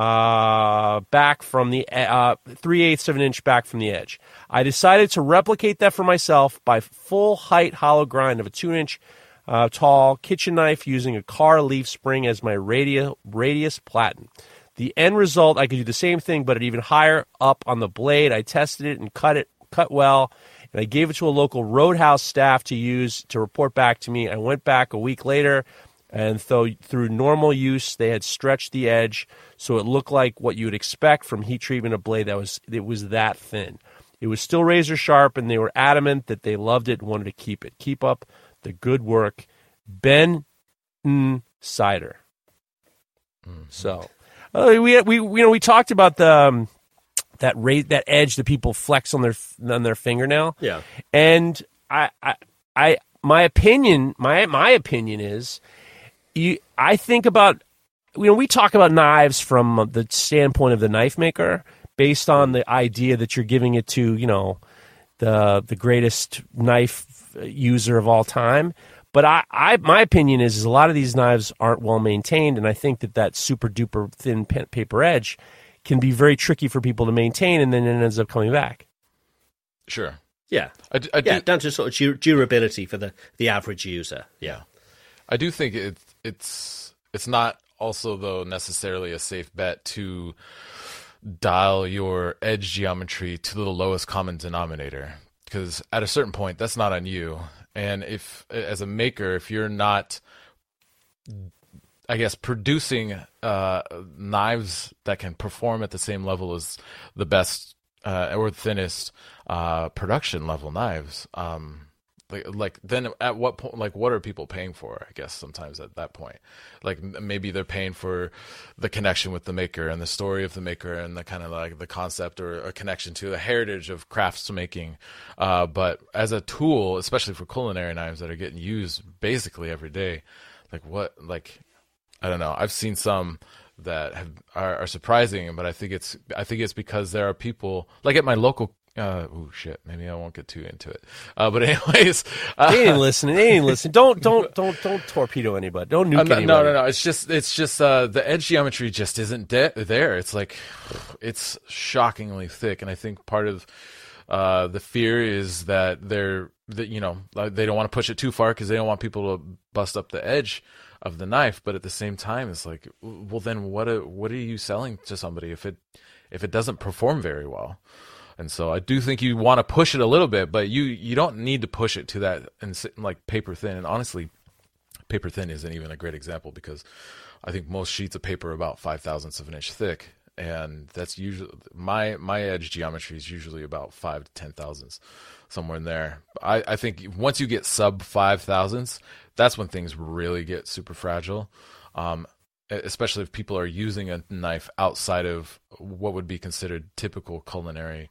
Speaker 4: back from the 3/8 of an inch back from the edge. I decided to replicate that for myself by full-height hollow grind of a 2-inch tall kitchen knife using a car leaf spring as my radius platen. The end result, I could do the same thing, but at even higher up on the blade. I tested it and cut well, and I gave it to a local Roadhouse staff to use to report back to me. I went back a week later, and through normal use, they had stretched the edge so it looked like what you would expect from heat treatment of blade. It was that thin. It was still razor sharp, and they were adamant that they loved it and wanted to keep it. Keep up the good work, Ben Cider. Mm-hmm. So we talked about the that edge that people flex on their fingernail.
Speaker 5: Yeah,
Speaker 4: and my opinion is, I think about, we talk about knives from the standpoint of the knife maker, based on the idea that you're giving it to the greatest knife user of all time. But my opinion is a lot of these knives aren't well maintained, and I think that super duper thin paper edge can be very tricky for people to maintain, and then it ends up coming back.
Speaker 3: Sure.
Speaker 5: Yeah.
Speaker 3: I do,
Speaker 5: down to sort of durability for the average user. Yeah.
Speaker 3: I do think it's not also, though, necessarily a safe bet to dial your edge geometry to the lowest common denominator, because at a certain point, that's not on you. And if, as a maker, if you're not, I guess, producing knives that can perform at the same level as the best or thinnest production level knives, like then at what point, like what are people paying for? I guess sometimes at that point, like maybe they're paying for the connection with the maker and the story of the maker and the kind of like the concept or a connection to the heritage of crafts making. But as a tool, especially for culinary knives that are getting used basically every day, like I don't know. I've seen some that are surprising, but I think it's because there are people like at my local. Oh shit! Maybe I won't get too into it. But anyways,
Speaker 4: they ain't listening. Don't torpedo anybody. Don't nuke anybody.
Speaker 3: No. It's just the edge geometry just isn't there. It's like it's shockingly thick, and I think part of the fear is that they don't want to push it too far because they don't want people to bust up the edge of the knife. But at the same time, it's like, well, then what are you selling to somebody if it doesn't perform very well? And so I do think you want to push it a little bit, but you don't need to push it to that and like paper thin. And honestly, paper thin isn't even a great example because I think most sheets of paper are about 5/1000ths of an inch thick, and that's usually my edge geometry is usually about 5 to 10 thousandths, somewhere in there. I think once you get sub 5/1000ths, that's when things really get super fragile. Especially if people are using a knife outside of what would be considered typical culinary,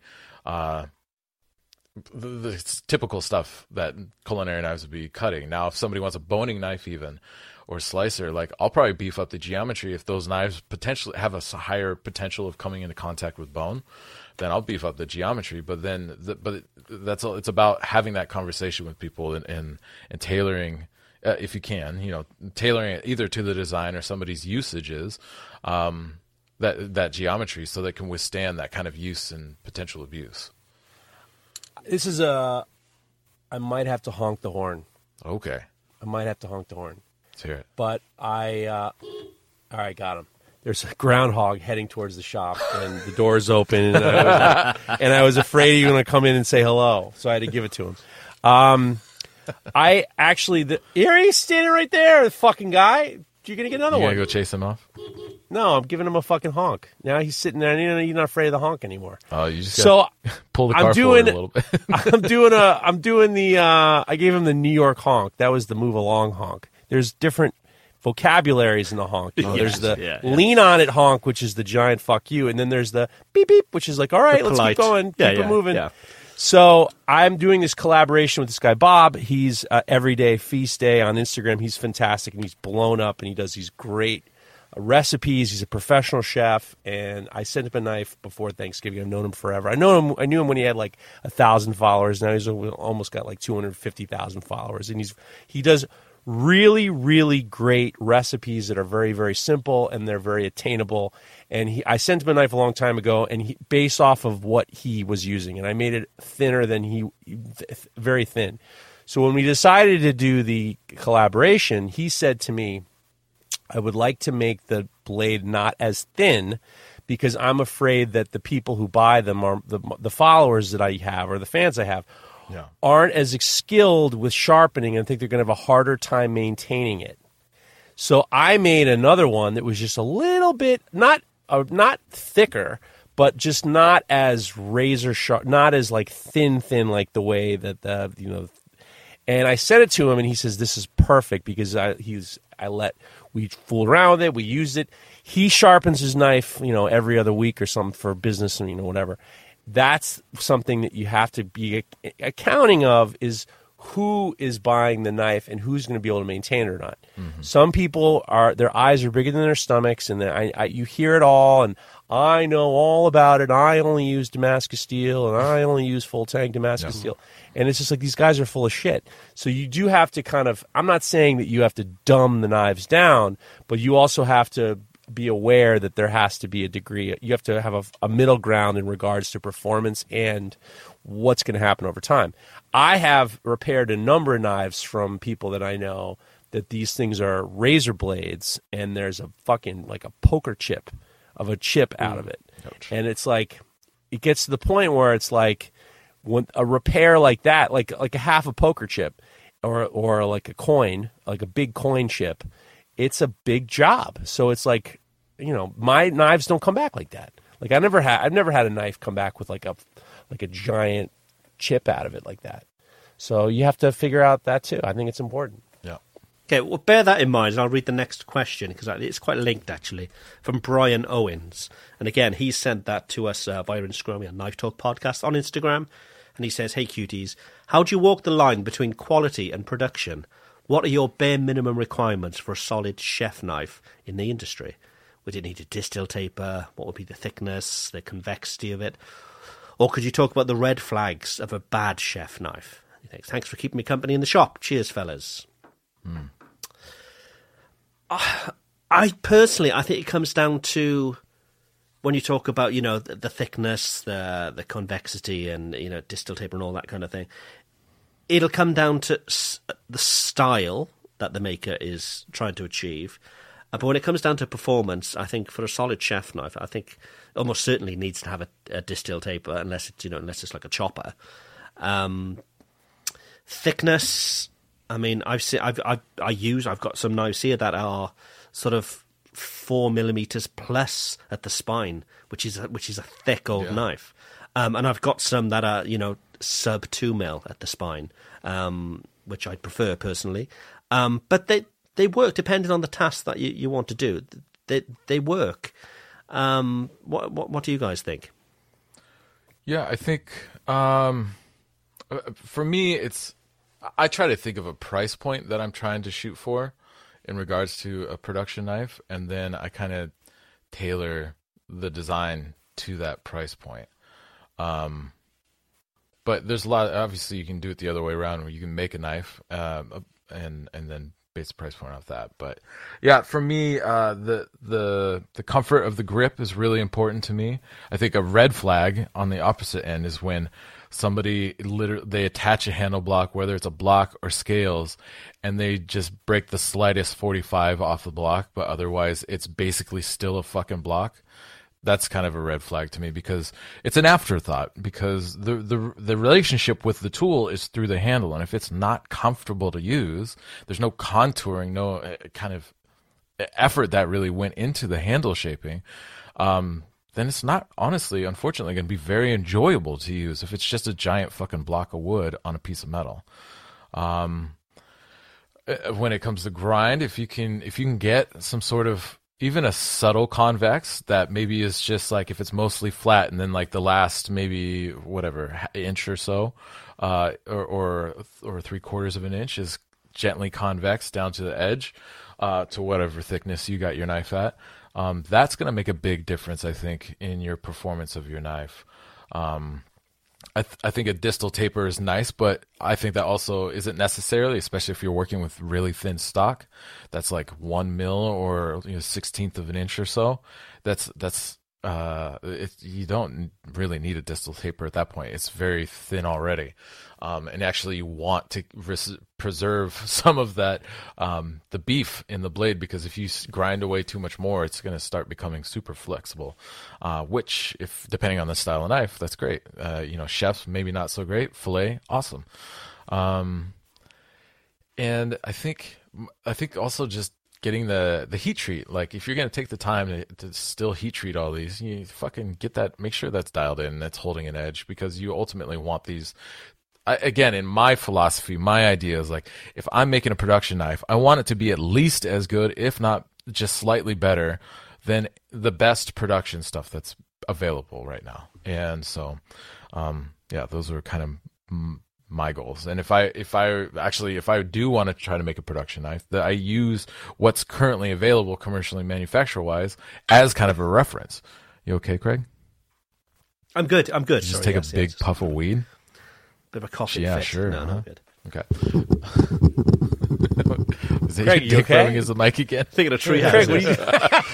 Speaker 3: the typical stuff that culinary knives would be cutting. Now, if somebody wants a boning knife even, or slicer, like I'll probably beef up the geometry if those knives potentially have a higher potential of coming into contact with bone. Then I'll beef up the geometry. But then, that's all. It's about having that conversation with people and tailoring. If you can, tailoring it either to the design or somebody's usages, that geometry so they can withstand that kind of use and potential abuse.
Speaker 4: This is I might have to honk the horn.
Speaker 3: Okay.
Speaker 4: I might have to honk the horn.
Speaker 3: Let's hear it.
Speaker 4: But all right, got him. There's a groundhog heading towards the shop, and the door's open, and I was afraid he was going to come in and say hello, so I had to give it to him. I actually, here he's standing right there, the fucking guy. You're going to get another one.
Speaker 3: You going to go chase him off?
Speaker 4: No, I'm giving him a fucking honk. Now he's sitting there, and he's not afraid of the honk anymore.
Speaker 3: Oh, you just got to pull the car forward a little bit.
Speaker 4: I gave him the New York honk. That was the move along honk. There's different vocabularies in the honk. There's the lean on it honk, which is the giant fuck you, and then there's the beep beep, which is like, all right, let's keep going, keep it moving. Yeah. So I'm doing this collaboration with this guy, Bob. He's Everyday Feast Day on Instagram. He's fantastic, and he's blown up, and he does these great recipes. He's a professional chef, and I sent him a knife before Thanksgiving. I've known him forever. I knew him when he had like 1,000 followers. Now he's almost got like 250,000 followers, and he does really, really great recipes that are very, very simple, and they're very attainable. And I sent him a knife a long time ago, and based off of what he was using, and I made it thinner than very thin. So when we decided to do the collaboration, he said to me, I would like to make the blade not as thin because I'm afraid that the people who buy them are the followers that I have or the fans I have aren't as skilled with sharpening and think they're going to have a harder time maintaining it. So I made another one that was just a little bit, not thicker, but just not as razor sharp, not as like thin like the way that and I sent it to him and he says, this is perfect because we fooled around with it. We used it. He sharpens his knife, every other week or something for business and, whatever. That's something that you have to be accounting of is who is buying the knife and who's going to be able to maintain it or not. Mm-hmm. Some people their eyes are bigger than their stomachs, and you hear it all, and I know all about it. I only use Damascus steel, and I only use full tank Damascus steel. And it's just like these guys are full of shit. So you do have to I'm not saying that you have to dumb the knives down, but you also have to be aware that there has to be a degree. You have to have a middle ground in regards to performance and what's going to happen over time. I have repaired a number of knives from people that I know that these things are razor blades, and there's a fucking like a poker chip of a chip out of it. Ouch. And it's like it gets to the point where it's like when a repair like that, like a half a poker chip or like a coin, like a big coin chip, it's a big job. So it's like, my knives don't come back like that. Like I've never had a knife come back with like a giant chip out of it like that. So you have to figure out that too. I think it's important.
Speaker 3: Yeah.
Speaker 5: Okay, well, bear that in mind, and I'll read the next question, because it's quite linked, actually, from Brian Owens. And again, he sent that to us via Instagram, on Knife Talk Podcast on Instagram. And he says, hey, cuties, how do you walk the line between quality and production? What are your bare minimum requirements for a solid chef knife in the industry? Would it need a distill taper? What would be the thickness, the convexity of it? Or could you talk about the red flags of a bad chef knife? Thanks for keeping me company in the shop. Cheers, fellas. I think it comes down to when you talk about, the thickness, the convexity, and, distill taper and all that kind of thing. It'll come down to the style that the maker is trying to achieve. But when it comes down to performance, I think for a solid chef knife, I think almost certainly needs to have a distill taper, unless it's like a chopper. Thickness. I mean, I've got some knives here that are sort of 4 millimeters plus at the spine, which is a thick old knife. And I've got some that are, sub 2 mil at the spine, which I prefer personally. But they work depending on the task that you want to do. They work. What do you guys think?
Speaker 3: Yeah, I think for me, I try to think of a price point that I'm trying to shoot for in regards to a production knife, and then I kind of tailor the design to that price point. But there's a lot. Obviously, you can do it the other way around, where you can make a knife and then base the price point off that. But yeah, for me, the comfort of the grip is really important to me. I think a red flag on the opposite end is when somebody they attach a handle block, whether it's a block or scales, and they just break the slightest 45 off the block, but otherwise it's basically still a fucking block. That's kind of a red flag to me, because it's an afterthought, because the relationship with the tool is through the handle, and if it's not comfortable to use, there's no contouring, no kind of effort that really went into the handle shaping, then it's not, honestly, unfortunately, going to be very enjoyable to use if it's just a giant fucking block of wood on a piece of metal. When it comes to grind, if you can get some sort of even a subtle convex that maybe is just like, if it's mostly flat and then like the last maybe whatever inch or so, or 3/4 of an inch is gently convex down to the edge, to whatever thickness you got your knife at. That's going to make a big difference, I think, in your performance of your knife. I think a distal taper is nice, but I think that also isn't necessarily, especially if you're working with really thin stock. That's like 1 mil or 1/16 of an inch or so. You don't really need a distal taper at that point. It's very thin already. And actually you want to preserve some of that, the beef in the blade, because if you grind away too much more, it's going to start becoming super flexible, which, if depending on the style of knife, that's great. Chefs, maybe not so great. Fillet, awesome. And I think also just getting the heat treat, like if you're going to take the time to still heat treat all these, you fucking get that, make sure that's dialed in, that's holding an edge, because you ultimately want these. Again, in my philosophy, my idea is like, if I'm making a production knife, I want it to be at least as good, if not just slightly better, than the best production stuff that's available right now. And so, those are kind of my goals. And if I do want to try to make a production knife, that I use what's currently available commercially manufacturer-wise as kind of a reference. You okay, Craig?
Speaker 5: I'm good.
Speaker 3: Just take a big puff of weed.
Speaker 5: Bit of a coffee.
Speaker 3: Yeah,
Speaker 5: fit.
Speaker 3: sure.
Speaker 5: No, good.
Speaker 3: Okay. Is that Craig, your dick rubbing his mic again?
Speaker 5: Thinking of Treehouse.
Speaker 4: Craig, what are you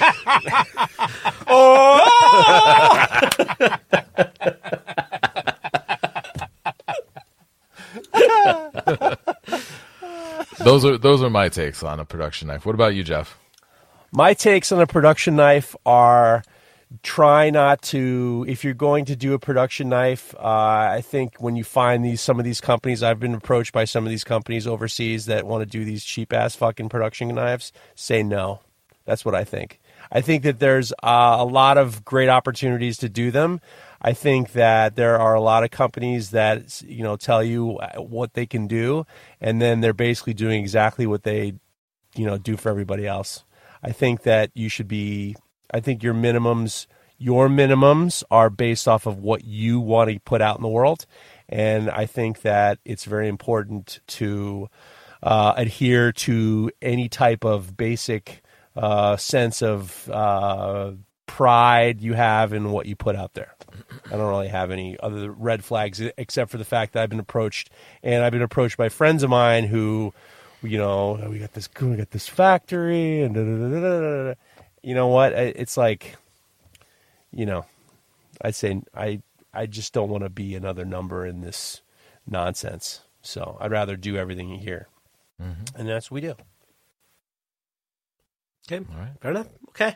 Speaker 3: Those are my takes on a production knife. What about you, Jeff?
Speaker 4: My takes on a production knife are, try not to, if you're going to do a production knife, I think when you find some of these companies, I've been approached by some of these companies overseas that want to do these cheap-ass fucking production knives, say no. That's what I think. I think that there's a lot of great opportunities to do them. I think that there are a lot of companies that, you know, tell you what they can do, and then they're basically doing exactly what they, you know, do for everybody else. I think that you should be, I think your minimums are based off of what you want to put out in the world. And I think that it's very important to adhere to any type of basic sense of pride you have in what you put out there. I don't really have any other red flags except for the fact that I've been approached by friends of mine who, you know, we got this factory and da-da-da-da-da-da. You know what? It's like, you know, I'd say I just don't want to be another number in this nonsense. So I'd rather do everything you hear. Mm-hmm. And that's what we do.
Speaker 5: Okay. All right. Fair enough. Okay.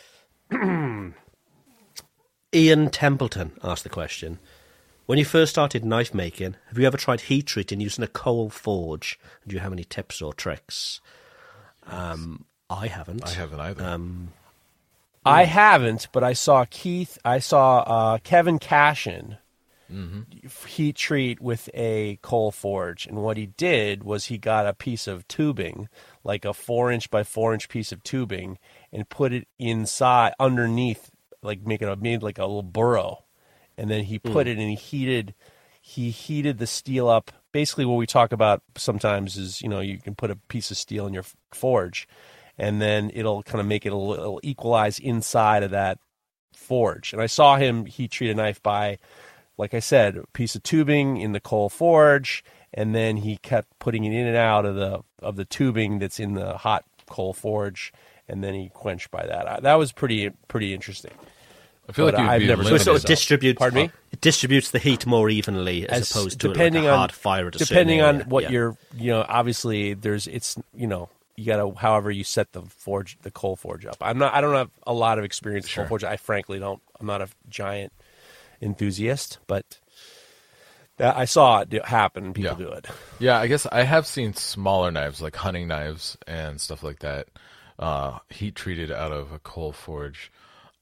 Speaker 5: Ian Templeton asked the question. When you first started knife making, have you ever tried heat treating using a coal forge? Do you have any tips or tricks? I haven't.
Speaker 3: I haven't either.
Speaker 4: I haven't, but I saw Kevin Cashin heat treat with a coal forge, and what he did was he got a piece of tubing, like a 4-inch by 4-inch piece of tubing, and put it inside underneath, like made like a little burrow, and then he put it and he heated the steel up. Basically, what we talk about sometimes is, you know, you can put a piece of steel in your forge, and then it'll kind of make it it'll equalize inside of that forge. And I saw him heat treat a knife by, like I said, a piece of tubing in the coal forge, and then he kept putting it in and out of the tubing that's in the hot coal forge, and then he quenched by that. That was pretty interesting.
Speaker 3: I feel like
Speaker 4: I've never.
Speaker 5: So it distributes.
Speaker 4: Pardon me?
Speaker 5: It distributes the heat more evenly as opposed to like a hard fire at a certain
Speaker 4: depending on
Speaker 5: area.
Speaker 4: what you're, you know. Obviously, you know, you gotta however you set the coal forge up. I don't have a lot of experience with coal forge. I frankly don't. I'm not a giant enthusiast, but I saw it happen. People do it.
Speaker 3: Yeah, I guess I have seen smaller knives, like hunting knives and stuff like that, heat treated out of a coal forge.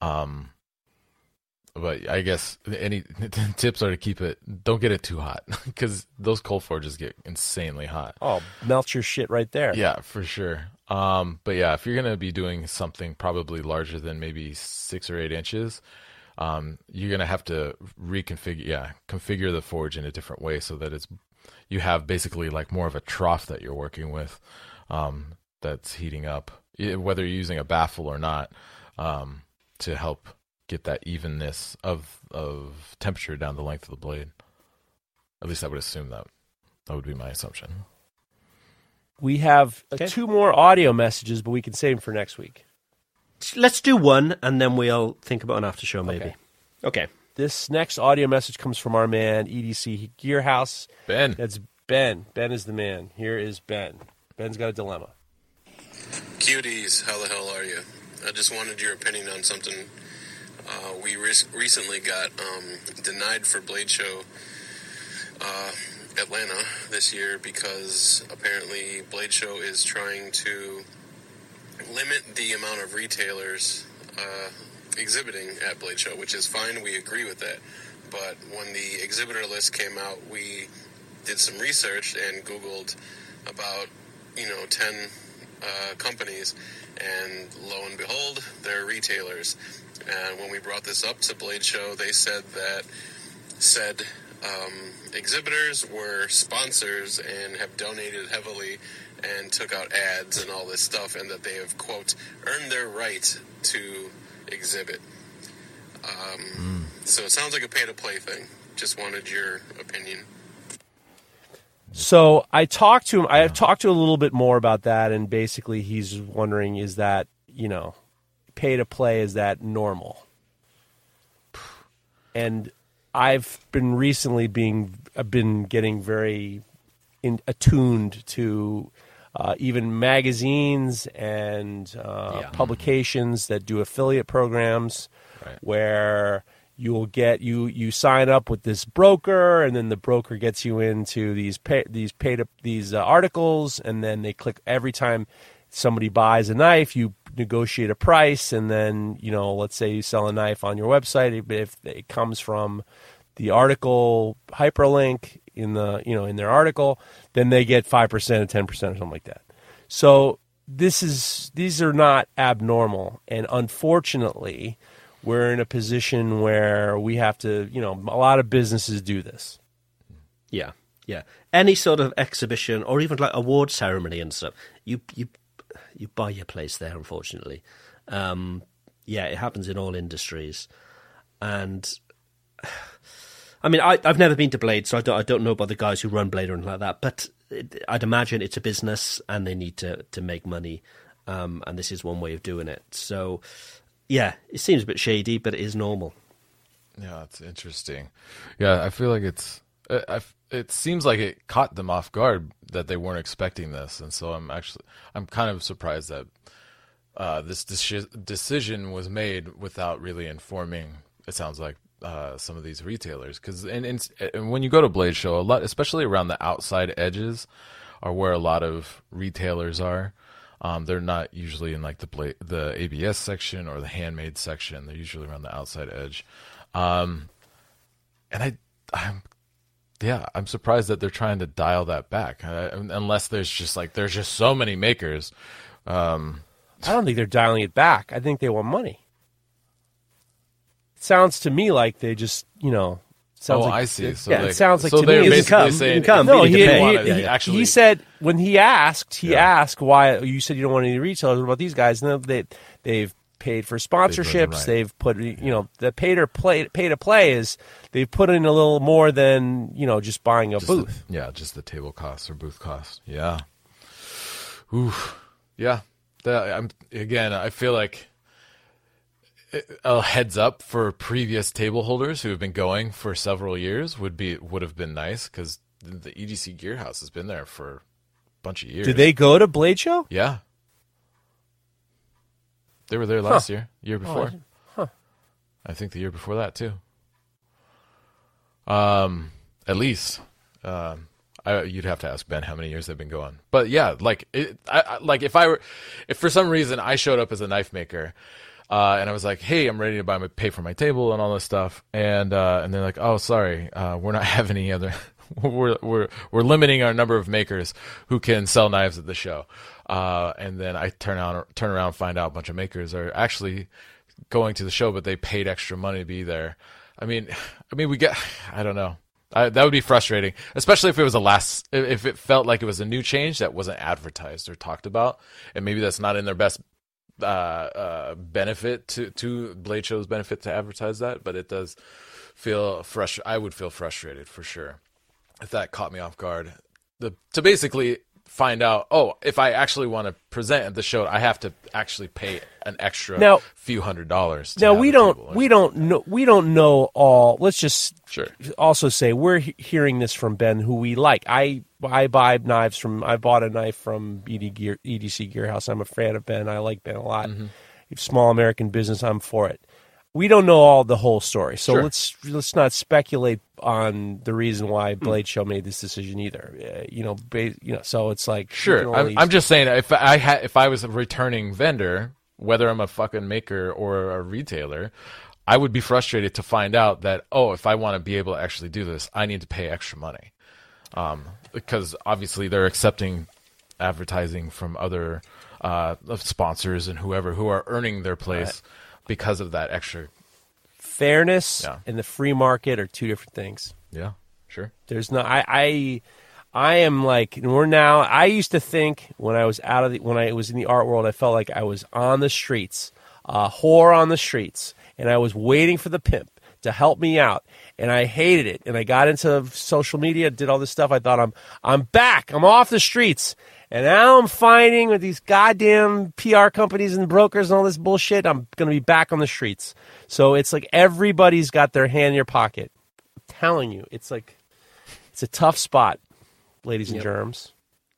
Speaker 3: But I guess any tips are to don't get it too hot, because those coal forges get insanely hot.
Speaker 4: Oh, melt your shit right there.
Speaker 3: Yeah, for sure. But yeah, if you're going to be doing something probably larger than maybe 6 or 8 inches, you're going to have to configure the forge in a different way so that you have basically like more of a trough that you're working with, that's heating up, whether you're using a baffle or not, to help get that evenness of temperature down the length of the blade. At least I would assume that would be my assumption.
Speaker 4: We have 2 more audio messages, but we can save them for next week.
Speaker 5: Let's do one, and then we'll think about an after show maybe. Okay.
Speaker 4: This next audio message comes from our man, EDC Gearhouse.
Speaker 3: Ben.
Speaker 4: That's Ben. Ben is the man. Here is Ben. Ben's got a dilemma.
Speaker 14: Cuties, how the hell are you? I just wanted your opinion on something. We recently got denied for Blade Show Atlanta this year because apparently Blade Show is trying to limit the amount of retailers exhibiting at Blade Show, which is fine. We agree with that. But when the exhibitor list came out, we did some research and Googled about, 10 companies, and lo and behold, they're retailers. And when we brought this up to Blade Show, they said that said exhibitors were sponsors and have donated heavily and took out ads and all this stuff, and that they have, quote, earned their right to exhibit. So it sounds like a pay-to-play thing. Just wanted your opinion.
Speaker 4: So I talked to him. I have talked to him a little bit more about that, and basically he's wondering, is that, pay-to-play, is that normal? And I've been recently getting very attuned to even magazines and publications that do affiliate programs, where you'll get you sign up with this broker, and then the broker gets you into these articles, and then they click every time somebody buys a knife, you negotiate a price, and then, let's say you sell a knife on your website. If it comes from the article hyperlink in their article, then they get 5% or 10% or something like that. So these are not abnormal, and unfortunately, we're in a position where we have to, a lot of businesses do this.
Speaker 5: Yeah. Any sort of exhibition or even like award ceremony and stuff, you buy your place there, unfortunately. It happens in all industries. And I mean, I've never been to Blade, so I don't know about the guys who run Blade or anything like that, but I'd imagine it's a business and they need to make money, and this is one way of doing it. So, yeah, it seems a bit shady, but it is normal.
Speaker 3: Yeah, it's interesting. Yeah, I feel like it seems like it caught them off guard that they weren't expecting this, and so I'm kind of surprised that this decision was made without really informing, it sounds like, some of these retailers. Because and when you go to Blade Show, a lot, especially around the outside edges, are where a lot of retailers are. They're not usually in like the ABS section or the handmade section. They're usually around the outside edge. And I'm surprised that they're trying to dial that back. Unless there's just so many makers.
Speaker 4: I don't think they're dialing it back. I think they want money. It sounds to me like they just,
Speaker 3: I see.
Speaker 4: So it sounds like to me
Speaker 5: income.
Speaker 4: No, he said when he asked why. You said you don't want any retailers. What about these guys? No, they've paid for sponsorships. They've put, the pay to play is they've put in a little more than just buying a booth.
Speaker 3: Just the table costs or booth costs. Yeah. Oof. Yeah. I feel like a heads up for previous table holders who have been going for several years would have been nice, because the EDC Gear House has been there for a bunch of years.
Speaker 4: Did they go to Blade Show?
Speaker 3: Yeah. They were there last year before. I think the year before that too. At least. You'd have to ask Ben how many years they've been going. But yeah, if for some reason I showed up as a knife maker, and I was like, hey, I'm ready to pay for my table and all this stuff, and they're like, oh, sorry, we're not having any other. we're limiting our number of makers who can sell knives at the show. And then I turn around and find out a bunch of makers are actually going to the show, but they paid extra money to be there. I mean, I don't know. That would be frustrating, especially if it was if it felt like it was a new change that wasn't advertised or talked about, and maybe that's not in their best benefit to Blade Show's benefit to advertise that. But it does feel I would feel frustrated for sure if that caught me off guard. To basically find out, if I actually want to present at the show, I have to actually pay an extra few $100s.
Speaker 4: Now we don't know all. Let's just also say we're hearing this from Ben, who we like. I buy knives I bought a knife from EDC Gear House. I'm a fan of Ben. I like Ben a lot. Mm-hmm. Small American business. I'm for it. We don't know the whole story, so let's not speculate on the reason why Blade Show made this decision either. So it's like
Speaker 3: I'm just saying, if I was a returning vendor, whether I'm a fucking maker or a retailer, I would be frustrated to find out that if I want to be able to actually do this, I need to pay extra money, because obviously they're accepting advertising from other sponsors and whoever who are earning their place. Right. Because of that extra.
Speaker 4: Fairness and the free market are two different things.
Speaker 3: Yeah, sure.
Speaker 4: There's no. I am like I used to think when I was when I was in the art world, I felt like I was on the streets, a whore on the streets, and I was waiting for the pimp to help me out, and I hated it. And I got into social media, did all this stuff. I thought I'm back. I'm off the streets. And now I'm fighting with these goddamn PR companies and brokers and all this bullshit. I'm going to be back on the streets. So it's like everybody's got their hand in your pocket. I'm telling you, it's a tough spot, ladies and germs.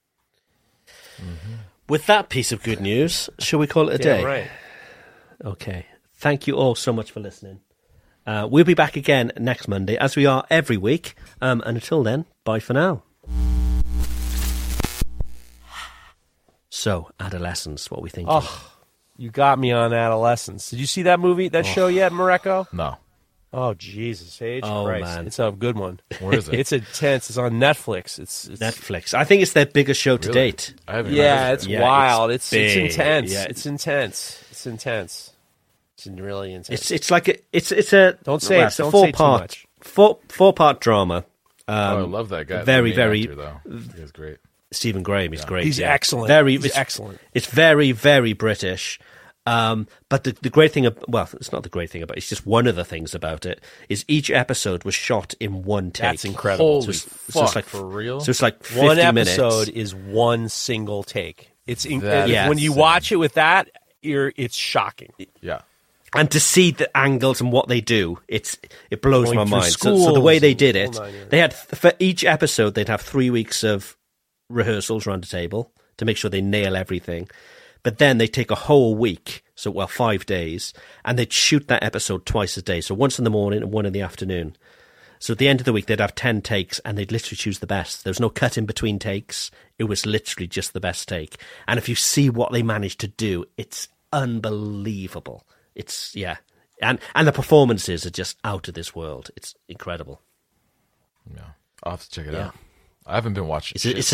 Speaker 5: Mm-hmm. With that piece of good news, shall we call it a day?
Speaker 4: Right.
Speaker 5: Okay. Thank you all so much for listening. We'll be back again next Monday, as we are every week. And until then, bye for now. So, Adolescence, what are we thinking?
Speaker 4: Oh, you got me on Adolescence. Did you see that movie, that show yet, Mareko?
Speaker 3: No.
Speaker 4: Oh, Jesus H.
Speaker 5: Oh,
Speaker 4: Christ.
Speaker 5: man.
Speaker 4: It's a good one.
Speaker 3: Where is it?
Speaker 4: It's intense. It's on Netflix. It's
Speaker 5: Netflix. I think it's their biggest show to date.
Speaker 3: I haven't
Speaker 4: it's wild. It's
Speaker 5: big.
Speaker 4: intense.
Speaker 5: Yeah.
Speaker 4: It's intense. It's intense. It's really intense.
Speaker 5: It's like it's a
Speaker 4: don't say it. Don't say too much.
Speaker 5: Four-part drama.
Speaker 3: I love that guy.
Speaker 5: Very,
Speaker 3: the main
Speaker 5: very.
Speaker 3: actor, though. He's great.
Speaker 5: Stephen Graham is great.
Speaker 4: He's excellent. He's excellent.
Speaker 5: It's very, very British. But the great thing, it's not the great thing about it, it's just one of the things about it, is each episode was shot in one take.
Speaker 4: That's incredible.
Speaker 3: Holy fuck, for real?
Speaker 5: So it's like 50
Speaker 4: one
Speaker 5: minutes.
Speaker 4: episode is one single take. It's
Speaker 3: Yes.
Speaker 4: when you watch it with that, it's shocking.
Speaker 3: Yeah.
Speaker 5: And to see the angles and what they do, it blows
Speaker 4: Going
Speaker 5: my
Speaker 4: through
Speaker 5: mind. So the way they did it,
Speaker 4: schools and
Speaker 5: they had for each episode they'd have 3 weeks of rehearsals around the table to make sure they nail everything. But then they take a whole week, 5 days, and they'd shoot that episode twice a day. So once in the morning and one in the afternoon. So at the end of the week, they'd have 10 takes, and they'd literally choose the best. There was no cut in between takes. It was literally just the best take. And if you see what they managed to do, it's unbelievable. It's, and the performances are just out of this world. It's incredible.
Speaker 3: Yeah, I'll have to check it out. I haven't been watching.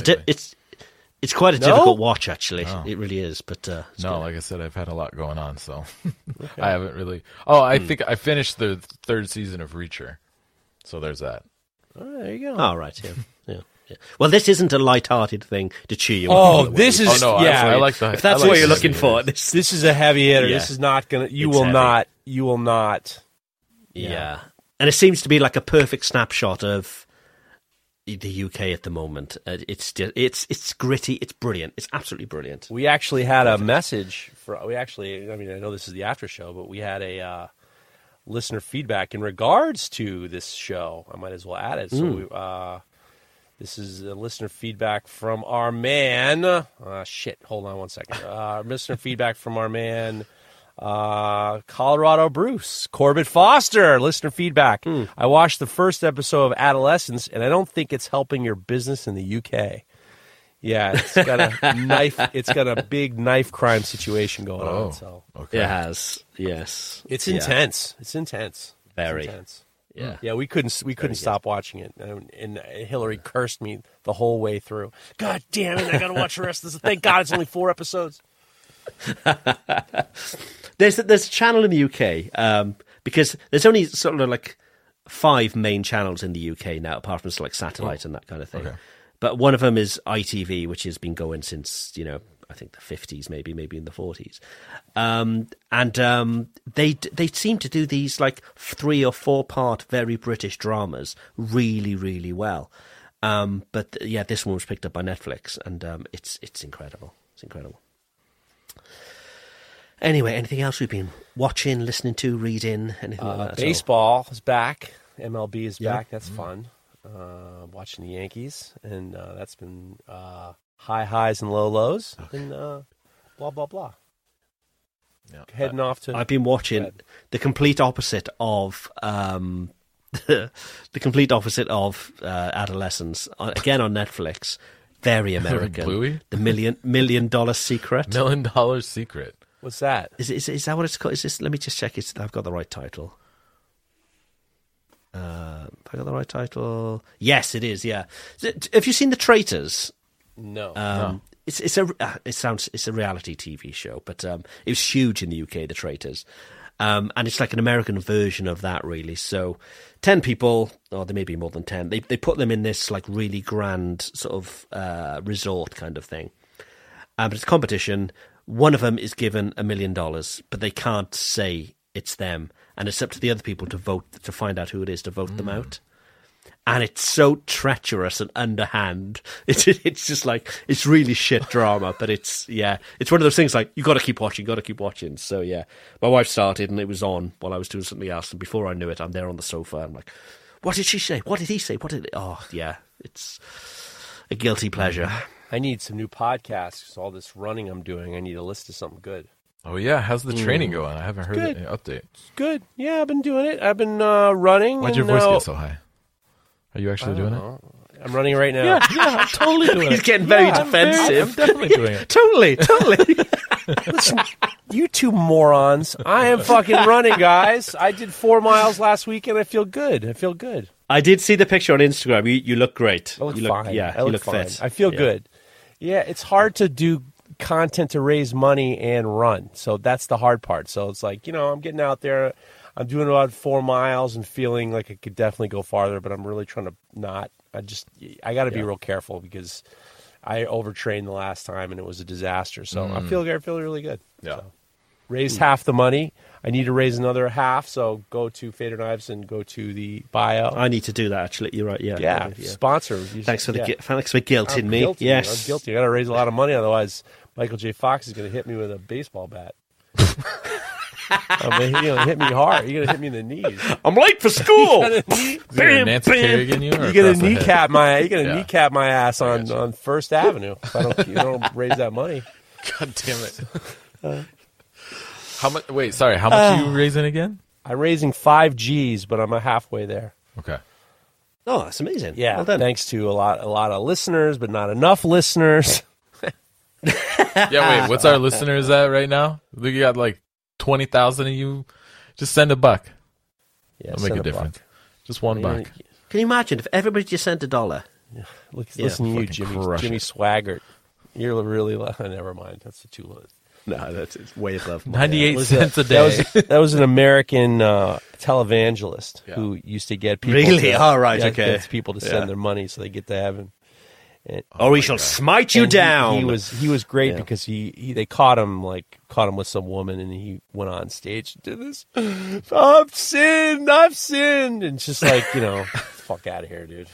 Speaker 5: It's quite a difficult watch, actually.
Speaker 3: No.
Speaker 5: It really is. But
Speaker 3: like I said, I've had a lot going on, so I haven't really. Oh, I think I finished the 3rd season of Reacher, so there's that.
Speaker 4: Oh, there you go.
Speaker 5: All right, yeah. Well, this isn't a light-hearted thing to cheer you up.
Speaker 4: Oh, this is
Speaker 3: I like the.
Speaker 5: If that's what you're looking for, this
Speaker 4: is a heavy hitter.
Speaker 5: Yeah.
Speaker 4: This is not gonna. You
Speaker 5: It's
Speaker 4: will
Speaker 5: heavy.
Speaker 4: not. You will not.
Speaker 5: Yeah. And it seems to be like a perfect snapshot of the UK at the moment. It's gritty. It's brilliant. It's absolutely brilliant.
Speaker 4: We actually had a message for. I know this is the after show, but we had a listener feedback in regards to this show. I might as well add it. So this is a listener feedback from our man. Hold on one second. Listener feedback from our man. Colorado Bruce, Corbett Foster, listener feedback. I watched the first episode of Adolescence, and I don't think it's helping your business in the UK. Yeah, it's got a knife. It's got a big knife crime situation going on. So
Speaker 3: okay.
Speaker 5: It has, yes.
Speaker 4: It's intense. It's intense.
Speaker 5: Very.
Speaker 4: It's intense.
Speaker 5: Yeah.
Speaker 4: Yeah, we couldn't stop watching it, and Hillary cursed me the whole way through. God damn it! I got to watch the rest of this. Thank God it's only 4 episodes.
Speaker 5: There's a channel in the UK because there's only sort of like 5 main channels in the UK now, apart from like satellite and that kind of thing. Okay. But one of them is ITV, which has been going since I think the 50s, maybe in the 40s. They seem to do these like 3 or 4 part very British dramas really, really well. But this one was picked up by Netflix, and it's incredible. It's incredible. Anyway, anything else we've been watching, listening to, reading, anything like that?
Speaker 4: Baseball is back. MLB is back. That's fun. Watching the Yankees, and that's been high highs and low lows, and blah blah blah. Yeah. Heading off to.
Speaker 5: I've been watching the complete opposite of the complete opposite of Adolescence, again on Netflix. Very American.
Speaker 3: Bluey?
Speaker 5: The $1 million secret.
Speaker 3: $1 million secret.
Speaker 4: What's that?
Speaker 5: Is that what it's called? Is this? Let me just check. I've got the right title. Have I got the right title? Yes, it is. Yeah. Have you seen The Traitors?
Speaker 4: No.
Speaker 3: No.
Speaker 5: It's a reality TV show, but it was huge in the UK. The Traitors, and it's like an American version of that, really. So, 10 people, or there may be more than 10. They put them in this like really grand sort of resort kind of thing. But it's a competition. One of them is given $1 million, but they can't say it's them, and it's up to the other people to vote to find out who it is to vote them out. And it's so treacherous and underhand. It's just like, it's really shit drama, but it's one of those things like, you got to keep watching. So yeah, my wife started and it was on while I was doing something else. And before I knew it, I'm there on the sofa. I'm like, what did she say? What did he say? Oh yeah, it's a guilty pleasure.
Speaker 4: I need some new podcasts. All this running I'm doing, I need a list of something good.
Speaker 3: Oh yeah, how's the training going? I haven't heard any update.
Speaker 4: It's good. Yeah, I've been doing it. I've been running.
Speaker 3: Why'd your voice get so high? Are you actually doing it?
Speaker 4: I'm running right now.
Speaker 3: Yeah, I'm totally doing it.
Speaker 5: He's getting very defensive.
Speaker 3: I'm definitely doing it.
Speaker 5: Totally.
Speaker 4: Listen, you two morons. I am fucking running, guys. I did 4 miles last week, and I feel good.
Speaker 5: I did see the picture on Instagram. You look great.
Speaker 4: I look
Speaker 5: you
Speaker 4: fine.
Speaker 5: Yeah,
Speaker 4: I look
Speaker 5: you look
Speaker 4: fine.
Speaker 5: fit.
Speaker 4: I feel good. Yeah, it's hard to do content to raise money and run. So that's the hard part. So it's like, I'm getting out there. I'm doing about 4 miles and feeling like I could definitely go farther, but I'm really trying to not. I got to be real careful because I overtrained the last time and it was a disaster. So I feel really good.
Speaker 3: Yeah.
Speaker 4: So, raised half the money. I need to raise another half. So go to Fader Knives and go to the bio.
Speaker 5: I need to do that, actually. You're right. Yeah.
Speaker 4: Sponsor.
Speaker 5: Thanks for guilting me.
Speaker 4: Guilty,
Speaker 5: yes.
Speaker 4: I'm guilty. I got to raise a lot of money. Otherwise, Michael J. Fox is going to hit me with a baseball bat. He's going to hit me hard. He's going to hit me in the knees.
Speaker 5: I'm late for school.
Speaker 3: Nancy Kerrigan you?
Speaker 4: You're going to kneecap my ass on First Avenue if I don't raise that money.
Speaker 3: God damn it. How much? Wait, sorry. How much are you raising again?
Speaker 4: I'm raising 5 G's, but I'm halfway there.
Speaker 3: Okay.
Speaker 5: Oh, that's amazing.
Speaker 4: Yeah,
Speaker 5: well done.
Speaker 4: Thanks to a lot of listeners, but not enough listeners.
Speaker 3: Yeah, wait. What's our listeners at right now? We got like 20,000 of you. Just send $1.
Speaker 4: Yeah,
Speaker 3: it'll make a difference. Just $1.
Speaker 5: Can you imagine if everybody just sent $1?
Speaker 4: Listen to you, Jimmy Swaggart. You're really never mind. That's the too low.
Speaker 5: No, that's way above.
Speaker 3: 98 cents a day.
Speaker 4: That was an American televangelist who used to get people.
Speaker 5: Really? All right. Okay.
Speaker 4: Gets people to send their money so they get to heaven. And,
Speaker 5: we shall smite you down.
Speaker 4: He was great because they caught him with some woman and he went on stage and did this. I've sinned, and it's just like fuck out of here, dude.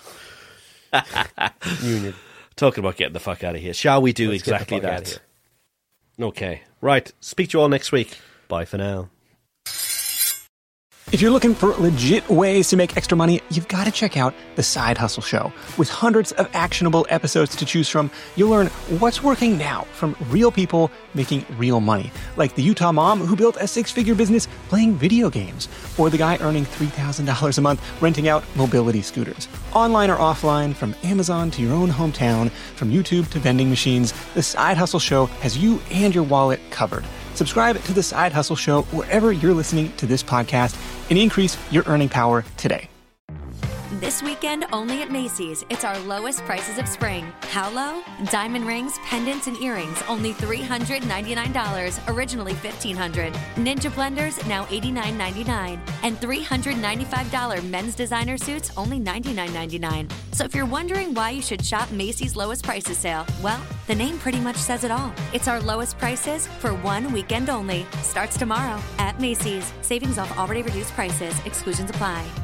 Speaker 4: You
Speaker 5: talking about getting the fuck out of here. Shall we do exactly that? Okay, right. Speak to you all next week. Bye for now.
Speaker 15: If you're looking for legit ways to make extra money, you've got to check out The Side Hustle Show. With hundreds of actionable episodes to choose from, you'll learn what's working now from real people making real money. Like the Utah mom who built a 6-figure business playing video games. Or the guy earning $3,000 a month renting out mobility scooters. Online or offline, from Amazon to your own hometown, from YouTube to vending machines, The Side Hustle Show has you and your wallet covered. Subscribe to The Side Hustle Show wherever you're listening to this podcast and increase your earning power today.
Speaker 1: This weekend, only at Macy's, it's our lowest prices of spring. How low? Diamond rings, pendants, and earrings, only $399, originally $1,500. Ninja blenders, now $89.99. And $395 men's designer suits, only $99.99. So if you're wondering why you should shop Macy's lowest prices sale, well, the name pretty much says it all. It's our lowest prices for one weekend only. Starts tomorrow at Macy's. Savings off already reduced prices. Exclusions apply.